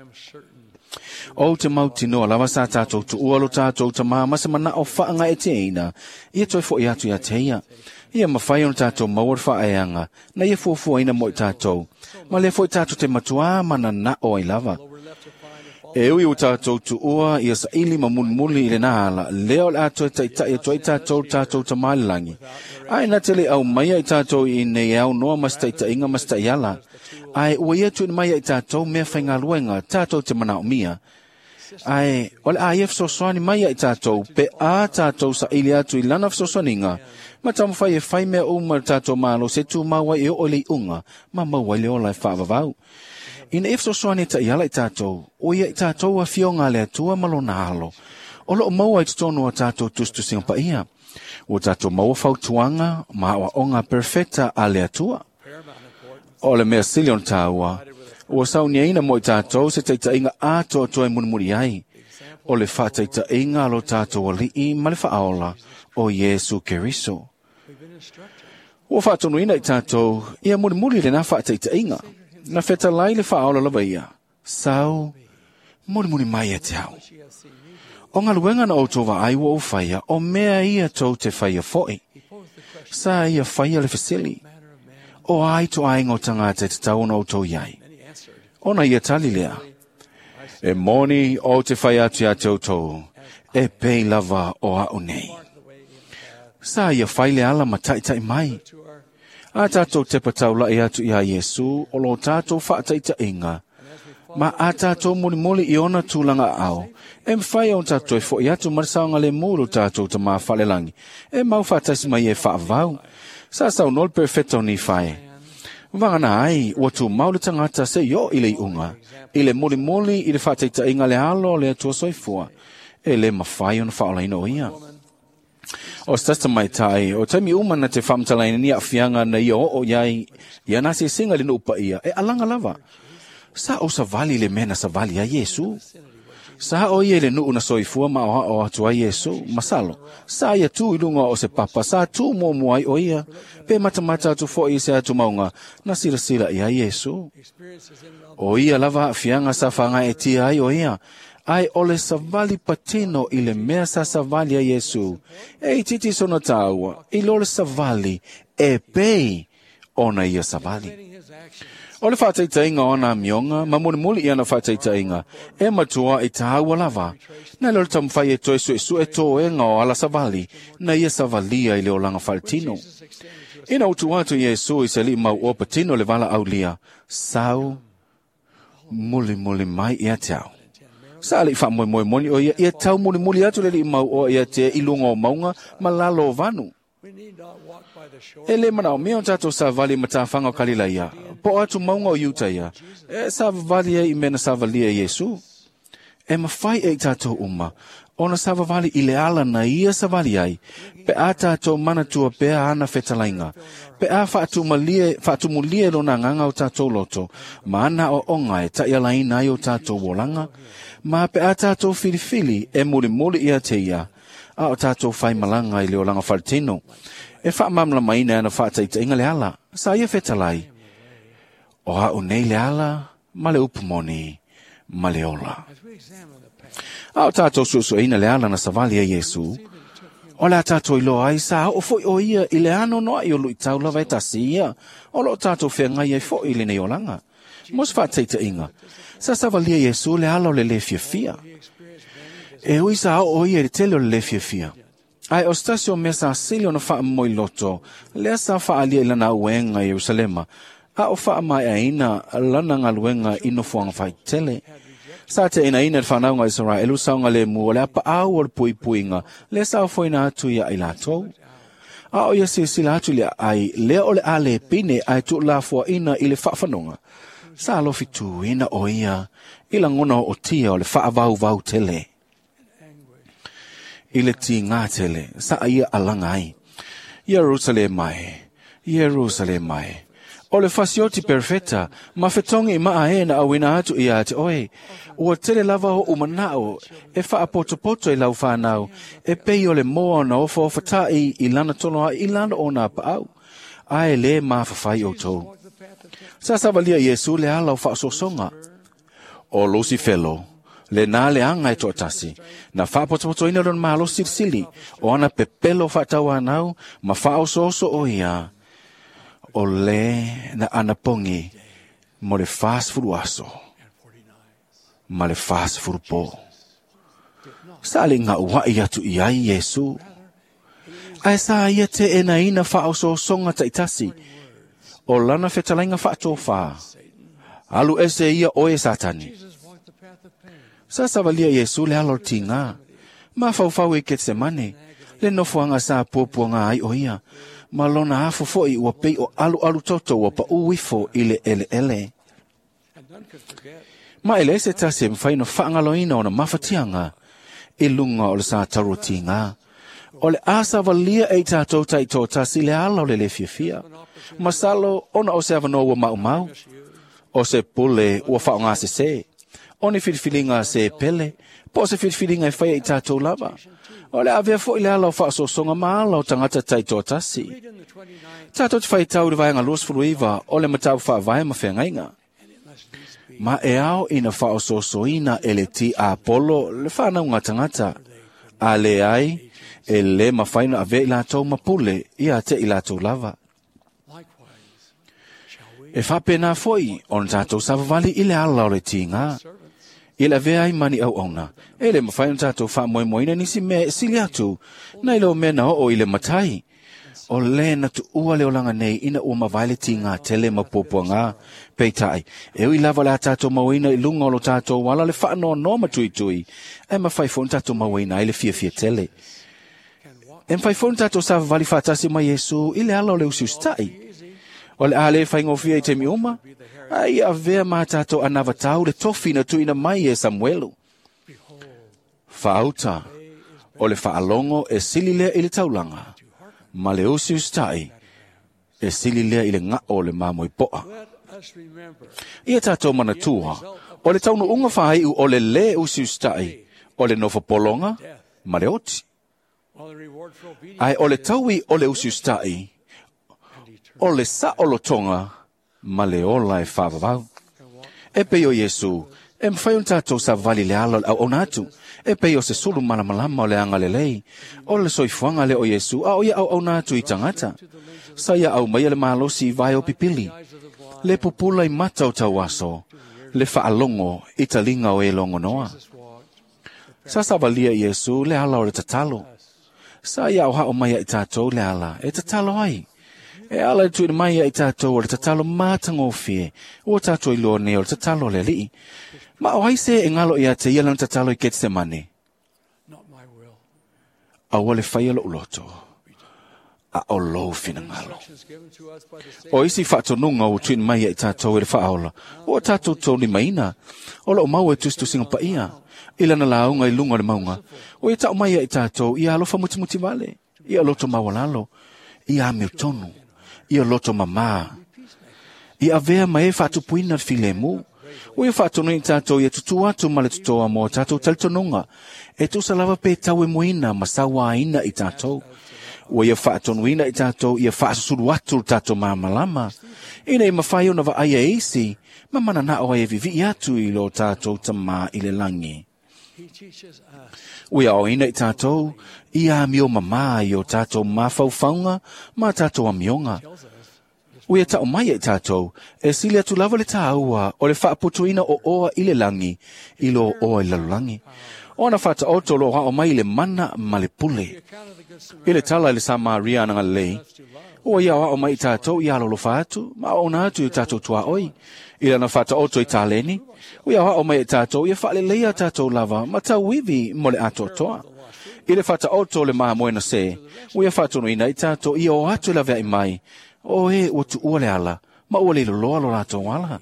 O te mauti noa lava sa tātou tu ualo tātou ta maa masa mana o whaanga e te eina. Ia toi fo i atu ia te ia. Ia mawhai on tātou mawar whaeanga. Na ia fuafua ina mo i tātou. Ma le fo i tātou te matua mana na o ai lava. E ui o tātou tu ua ia sa ili mamunmuli i le nahala. Leo le ato e taitai ato i tātou ta malilangi. Ai na tele au maia i tātou i nei au noa masta i tainga masta i ala. Ai ua ia tu i maia i tātou mea whainga luenga tātou te manao mia. Ai ole a ia fsoswani maia i tātou pe a tātou sa ili atu i lana fsoswaninga. Ma tamu whai e whai mea uma tātou malo se tu maua e o le unga. Ma maua le o lai whaavavau. Ina efso soani ta iala i tātou, o ia i tātou a fionga le atua malona halo. O lo maua i tutonu a tātou tustu singa pa ia. O tātou maua fautuanga, maa onga perfecta a le atua. O le mea silion tāua, o saunia ina mo i tātou se teita inga ato atoe munmuri ai. O le wha teita inga lo tātou a lii ma le whaaola o Yesu Keriso. O whaatonu ina i tātou, ia munmuri le na wha teita inga. Na feta lai le whaola lawa ia. Sau, muni mai e te hau. O ngā luenga na o tō wa aiwa o whaia, o mea ia tō te whaia foi. Sa ia whaia le whasili. O ai to aingo tangata te tauna o tō iai. Ona ia tali lea. E moni o te whaia atu ia tō tō. E pei lava o au nei. Sa ia whaile ala ma tai mai. A tātou te pataula e atu ia Yesu, o lo tātou whaataita inga. Ma a tātou muli i ona tūlanga au. E mwhai o tātou e fo i atu marisaunga le mūru tātou ta maa whalelangi. E mau whaataisi mai e whaavau. Sa sau nol perfecto ni whai. Wangana ai, ua tu maule tangata se yo i le unga. I le muli i le whaataita inga le alo le atua soifua. E le mawhai on whaolaina o ia. O stasta mai tai, o taimi umana te whamtalaina ni a whianga na ia o iai, ia nasi singa le nupa ia, e alanga lava. Sa o sa vali le mena sa vali a Yesu. Sa o ia le nuu na soifua ma o atu a Yesu, masalo. Sa ia tu ilunga o se papa, sa tu mo muai o ia, pe matamata atu fo i se atu maunga, na sila ia Yesu. O ia lava a whianga sa whanga e tia ai o ia, ai ole savali patino i le mea sa savali a Yesu. E titi sona taua, i lole savali e pei ona ia savali. O le whaataitainga o nā mionga, ma muli ia na whaataitainga, e matua i tāua lava. Nā leo tamwhai e toi su e tō e ngā o ala savali, na ia savalia i leo langa whaltino. Ina utu atu Yesu i se li mau o patino le vala au lia, sau muli mai ia tau. Sa li wha moi o ia tau muli atu le li mau o ia te ilunga o maunga, ma lalo vanu. E le mana o mea o tato sa vali matawhanga o Kalilaia, po atu maunga o Utaia, e sa vali e i mena sa vali e Yesu. E mawhai e tato uma, ona sa vali i le ala na ia sa vali ai, pe a tato manatua pe a ana whetalainga, pe a whaatu mulie rona nganga o tato loto, ma ana o onga e ta ialaina ai o tato wolanga, ma pe a tato filifili e muli ia te ia, a o tato whai malanga i leo langa whaltino. E wha mamla maina ana whaataitainga le ala, sa ia whetalai. O a o nei le ala, ma le upumoni, ma le ola. A o tātou susuina le ala na savali a Yesu, o le a tātou i loa ai sa o foi o ia i le ano noa i o lui tau lava e tasi ia, o lo tātou whengai ai foi i le nei olanga. Mos whaataitainga, sa savali a Yesu le ala o le fia. E ui sa o ia i tele o le fia. Ai o stasio mesa silio na wha moi loto, lea sa wha alia i lana uenga i Jerusalema, a o wha mai aina lana ngā luenga ino fuanga whai tele. Sa te ina whanaunga Israelu saunga le mua le apa au o le puipuinga, le sa o foina atu ia i latou. A o ia sila atu le ai, lea o le ale pine ai tu la fua ina i le whafanonga. Sa alo fitu ina o ia, ila ngona o tia o le wha vau tele. I le ti ngā tele, sa ia alanga ai. Jerusalemai. O le fasioti perfeta, ma fetongi maa e na awina atu ia ate oe. Ua tele lava ho umanao, e wha apoto i lau whanau, e pei o le moa na ofa tai i lana tonoa i lana o nā paau. Ae le maa whawhai o tau. Sa savalia Yesu le ala o wha sosonga. O Lucifelo. Le nā le anga e tōtasi, na whapoto ina ron malo sirsili, o ana pepelo whatau anau, ma whao soso o ia, o le na anapongi, mo le fast furu aso, ma le fast furu po. Sali ngā uai atu i ai Yesu, ai sa ia te ena ina whao sosonga taitasi, o lana whetalainga whato wha, alu ese ia oe satani. Sa savalia Yesu le alo tinga, ma fau i Getsemane, le nofuanga sa puapuanga ai o ia, ma lona hafu foi ua pei o alu toto ua pa uwifo i le ele. Ma ele se tasi mwhaino whaangaloina o na mawhatianga, i lunga o le sa taro tinga, o le asa valia e tātou tai tō tasi le ala o le fia. Masalo ona o se avano ua mau, o se pule ua whaonga se. Oni whirwhiringa se pele, po se whirwhiringa e whaia i tātou lava. O le avea fo i le ala o whaasosonga maala o tangata tai tō tasi. Tātou te whai tau re vaianga luas furuiva, o le matau wha vai ma whengainga. Ma e ao ina whaasosoina e le ti a polo le whanaunga tangata. A le ai, e le ma whaina ave i lātou mapule, ia te i lātou lava. E whapena foi, on tātou savavali i le ala o le tinga. I le vea i mani au ona. E le mawhai on tātou wha moina nisi me sili atu. Nai leo mena o i le matai. O le na tu ua leo langa nei ina ua mawaile tinga tele mapopua ngā. Peitai, e ui lava le tātou mawina i lunga o lo tātou wala le whaano no matui. E mawhai fon tātou mawina i le fia tele. E mawhai fon tātou savavali whatasi ma Yesu i le ala o le usiustai. O le ale whaingofia i te miuma. Ai a vea mātātou anavatau le tofina tuina mai e Samuelu. Whaauta, o le whaalongo e sililea i le taulanga, ma le usiustai e sililea i le ngao le mamoi poa. Ia tātou manatua, o le taunu unga whai o le usiustai, o le nofa polonga, ma le oti. Ai o le taui o le usiustai, o le saolotonga, ma le ola e whavavau. E peo Yesu, e mwhai un tātou sa vali le ala au onatu, e peo se sulu malamalama o le anga le lei, o le soifuanga le o Yesu, a o ia au onatu i tangata. Saya au mai le malosi vai o pipili. Le pupula I mata o tau aso. Le whaalongo I talinga o e longo noa. Sa savalia Yesu le ala o le tatalo. Saya au hao mai I tatou le ala e tatalo ai. E ala tu I mai I tatou o le tatalo mātango fie. O tatou I loa ne o le tatalo le li. Ma o haise e ngalo I a te ialan tatalo I Getsemane. A wale whaia lo uloto. A o lo fina ngalo. O isi whaatonunga o tuin mai I tātou e le whaaola. O tātou tōni maina. O lo mau e tustu singa pa ia. Ila na launga I lunga le maunga. O I tau mai I tātou I alofa mutimuti vale. I aloto mawalalo. I a mil tonu. I aloto mama. I a vea mai whaatupuina file mu. O ia whaatonu I tātou I tutu atu male tutoa mo tātou talitonunga. E tu salava pe tau e moina masawa ina I tātou. O ia whaatonu ina I tātou ia whaasuru atu tātou māmalama. Ina I mawhai o na wa aia eisi, mamana na o e vivi atu I lo tātou tama I le langi. O ia o ina I tātou, ia mio mama I o tātou mawhauwhaunga, ma tātou amionga. O ia tau mai I tātou, e sili atu lava le tāua o le whaaputuina o oa I le langi, I lo oa I lalulangi. Ona whata oto lo hao mai le mana ma le pule. I le tala I le Samaria nanga lei. O ia o mai I tātou I alolo whaatu, ma ona atu I tātou tua oi. I lana whata oto I tāleni. O ia o mai I tātou I whaale leia tātou lava, ma tau wivi mo le ato toa. I le whata oto le maha moena se. O ia whatono ina I tātou I o atu la vea I mai. O e o tu ua le ala, ma ua le loa lo lato wala.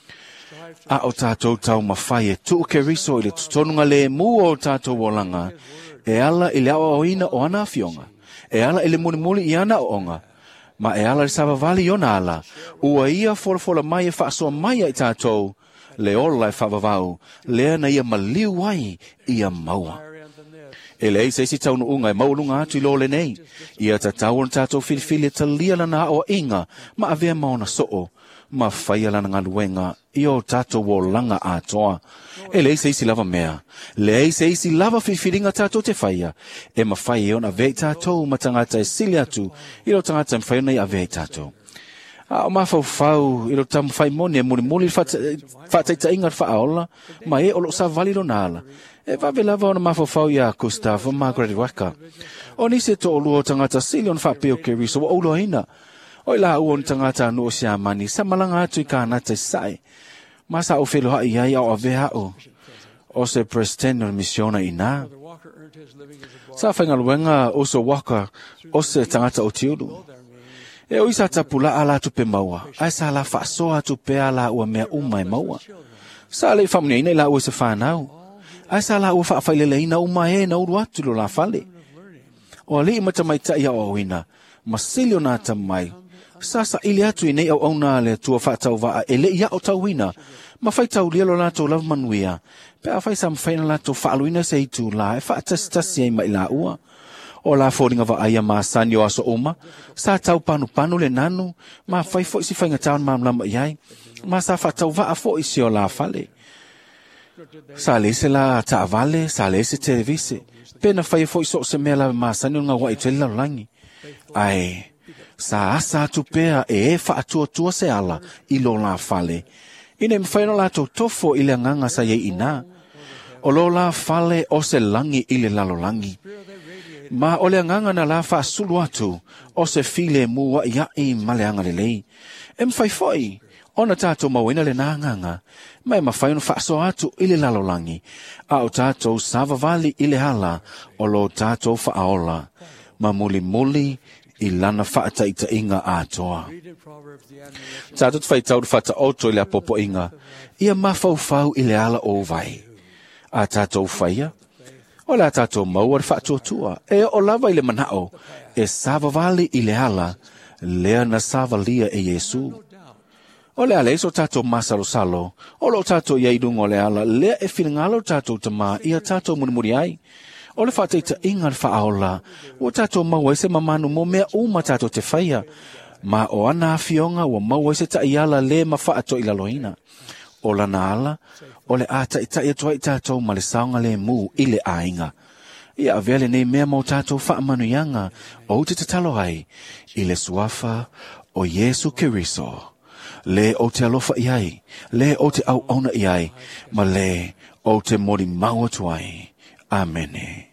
A o tātou tau mawhai e tuu ke riso I le tutonunga le mu o tātou wolanga. E ala I le awa o ina o ana fionga. E ala I le muli I ana o onga. Ma e ala le sava vali o na ala. Ua ia fola mai e whaasoa mai I tātou. Le ola e whavavau. Lea na ia maliu ai ia maua. E le eise isi taunu unga e maulunga atu I lo le nei. Ia ta tau on tātou filifili ta lia lana o inga. Ma avea maona soo. Ma whaia lana ngaluenga I o tātou o langa atoa. E le eise isi lava mea. Le eise isi lava whiwhiringa tātou te whaia. E ma whaia ona vei tātou ma tangata e sili atu. I lo tangata mwhaia nei a vei tātou. A o mawhau I lo tamu whai moni e muli whataita inga whaaola. Ma e o lo sa vali lo nala. E vave lava ona mawhau ia Gustavo Margaret Waka. O nise to olu o tangata sili on whapeo ke riso o ulo hina. O la uon tangata no sia mani sa malanga atu I kānata sai. Masa o felo hai ai au ave hao. O se presteno misiona ina. Sa whaingaluenga o so waka o se tangata o tiuru. E o isa tapula ala tupe maua. Ai sa la whaasoa tupe ala ua mea umai maua. Sa le whamunia ina la ua se whanau. Ai sa la ua whaafailela ina umai e na uru atu lo la whale. O li imata mai taia o ina. Masilio na tamai. Sasa ili atu I nei au auna le tua whaatau waa e le ia o tauina. Ma whai tau lia lo lato lava manuia. Pe a whai sam whaina lato whaaluina se I tu la e whaatastasi ai mai la ua. O la fōringa wa aia ma sani o aso oma. Sa tau panu le nanu. Ma whai fo isi whainga taun mamlama iai. Ma sa whaatau waa fo isi o la whale. Sa lese la ta vale, sa lese televise. Pena whai fo iso se mea la ma sani o ngā wa I tele la langi. Ai... Sa asa atu pea e whaatua se ala I lo la whale. Ine mwhaino la tofo I le nganga sa ye ina. O lo la whale o se langi I le lalo langi. Ma o le nganga na la whaasulu atu o se file mua ia I maleanga le lei. E mwhaifoi, ona tātou mawina le nā nganga. Mai mawhaino whaaso atu I le lalo langi. A o tātou savavali I le hala o lo tātou whaaola. Ma muli I lana whaata I ta inga atoa. Tātou whai tau whata oto I le apopo inga. Ia mawhau I le ala o vai. A tātou whaia. O la tātou maua le whaatua tua. E o lava I le manao. E savavali I le ala. Lea na savalia e Yesu. O le ale so tātou masalo salo. O lo tātou iaidungo le ala. Lea e whingalo tātou tama. Ia tātou murimuri ai. O le whateita inga le whaaola, o tātou maua se mamanu mo mea uma tātou te whaia, ma o ana fionga o maua se ta iala le ma whaato I laloina. O lana ala, o le ata I ta ia toa I tātou ma le saonga le mu I le ainga. Ia avele nei mea mo tātou whaamanuianga o te tatalo ai I le suafa o Yesu Keriso. Le o te alofa iai, le o te au auna iai, ma le o te mori maua tuai. Amene.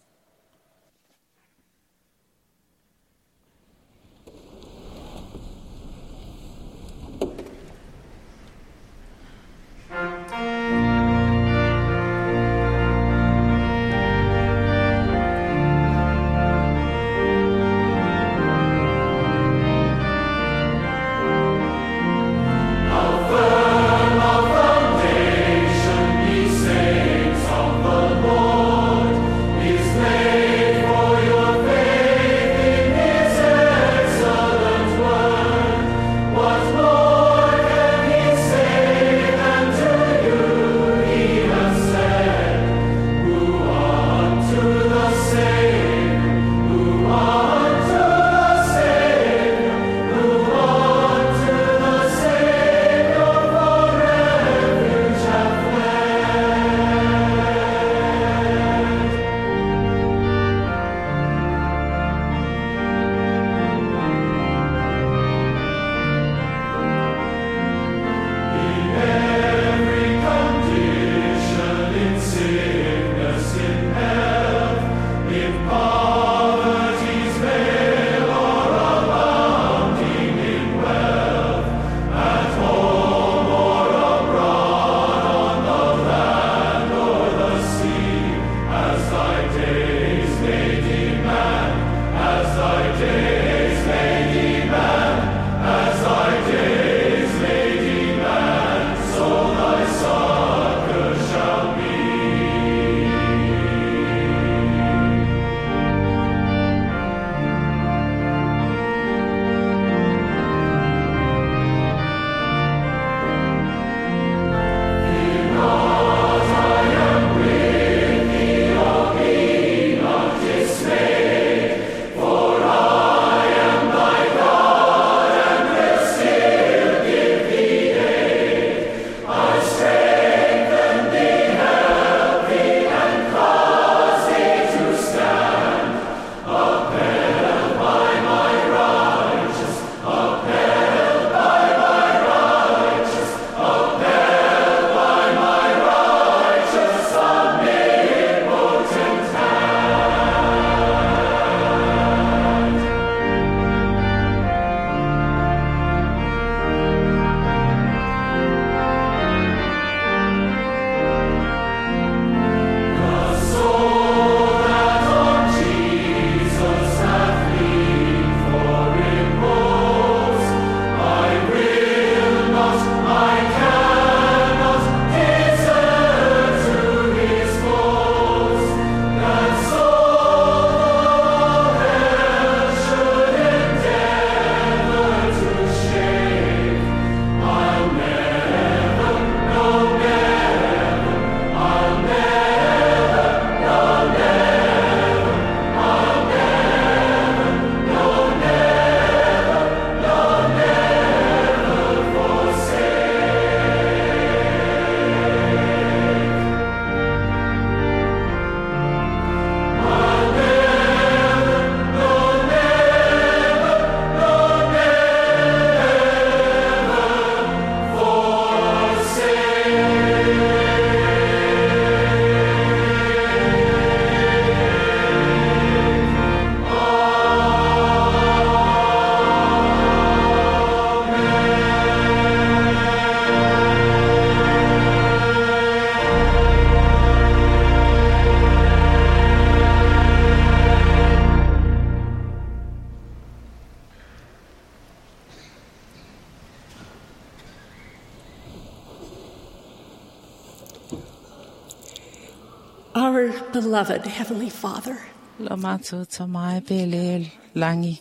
Our beloved Heavenly Father, Lo mātou ta mai pele langi.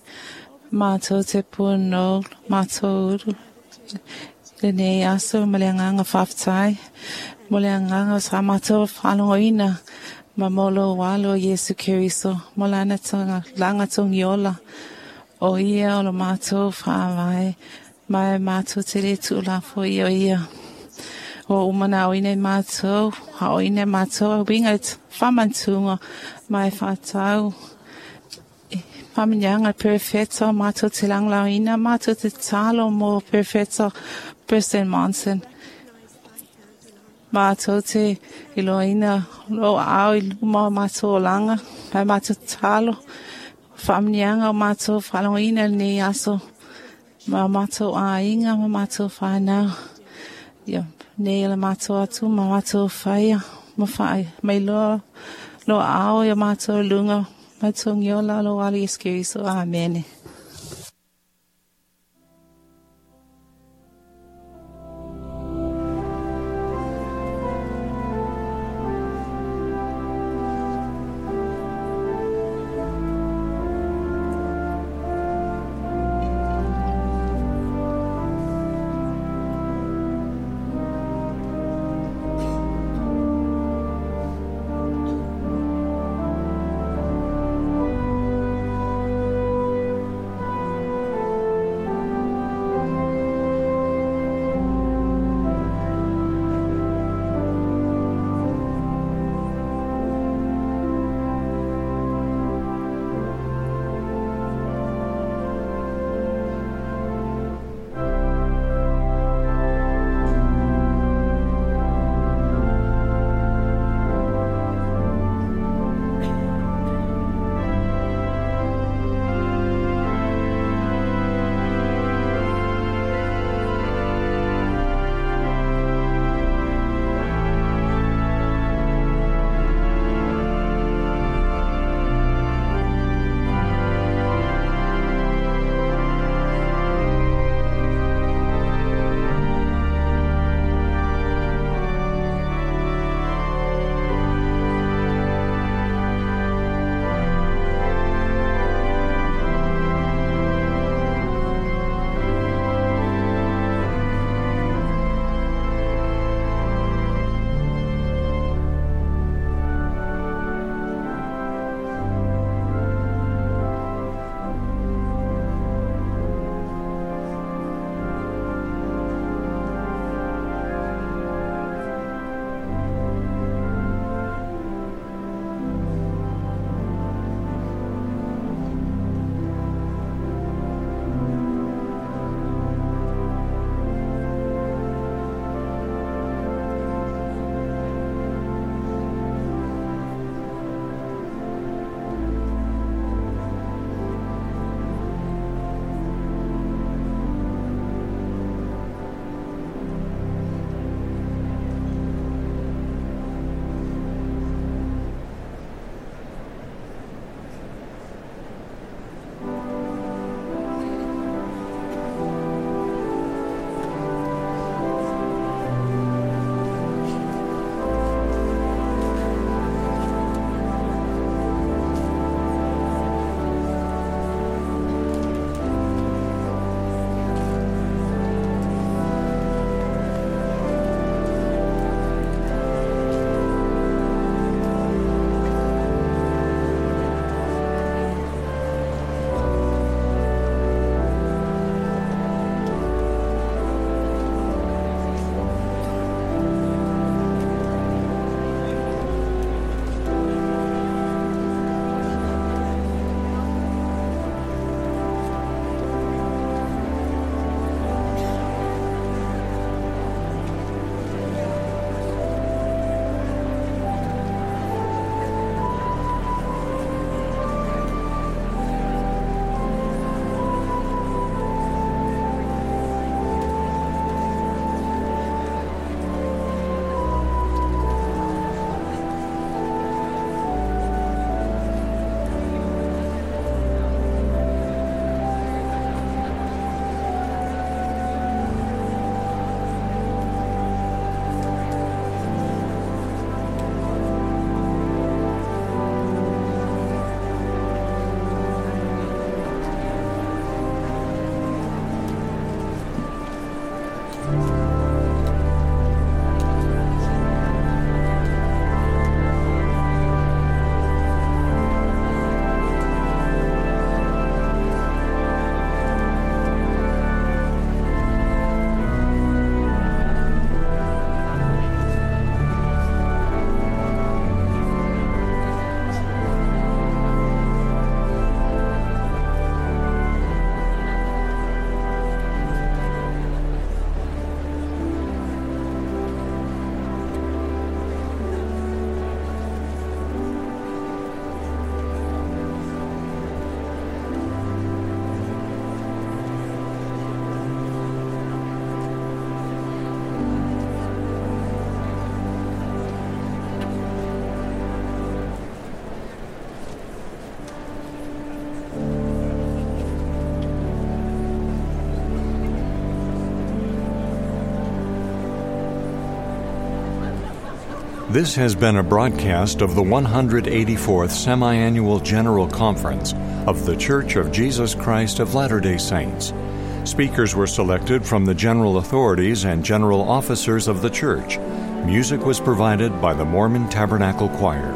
Mātou te puno, mātou le nei aso ma le anganga whaftai. Mo le anganga sa mātou whanongoina. Ma molo walo Yesu Keriso. Mo lana tonga langa tongi ola. O ia o lo mātou whawai. Mai mātou te le tūla fo i o ia. o umana o ine mātou, o ine mātou a winga whamantunga mai whātau. Paminyanga perfecto, mātou te langlau ina, mātou te talo mo perfecto, President Monson. Mātou te iloina, lo au I luma mātou o langa, pai mātou talo. Whamnianga o mātou whalongoina ni aso. Ma mātou a inga, ma mātou whanau. Nei ala mātou atu, ma mātou whaia. Ma whai, mai lo au ia mātou lunga. Mātou ngiola lo ali eskeriso, amen. This has been a broadcast of the 184th Semi-Annual General Conference of The Church of Jesus Christ of Latter-day Saints. Speakers were selected from the general authorities and general officers of the church. Music was provided by the Mormon Tabernacle Choir.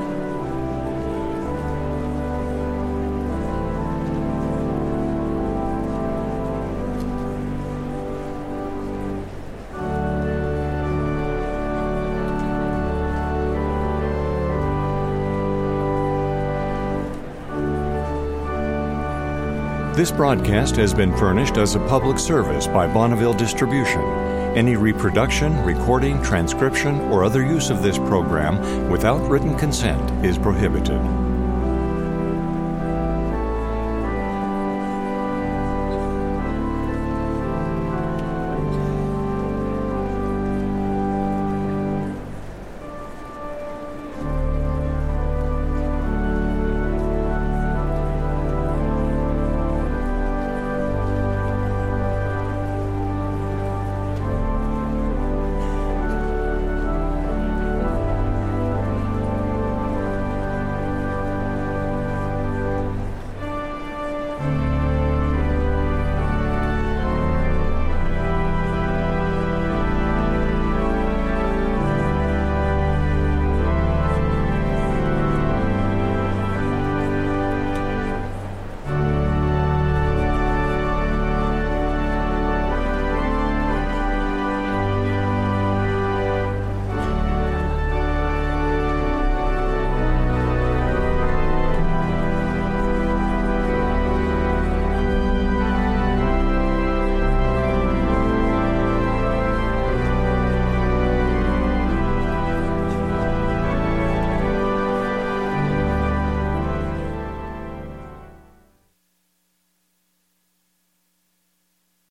This broadcast has been furnished as a public service by Bonneville Distribution. Any reproduction, recording, transcription, or other use of this program without written consent is prohibited.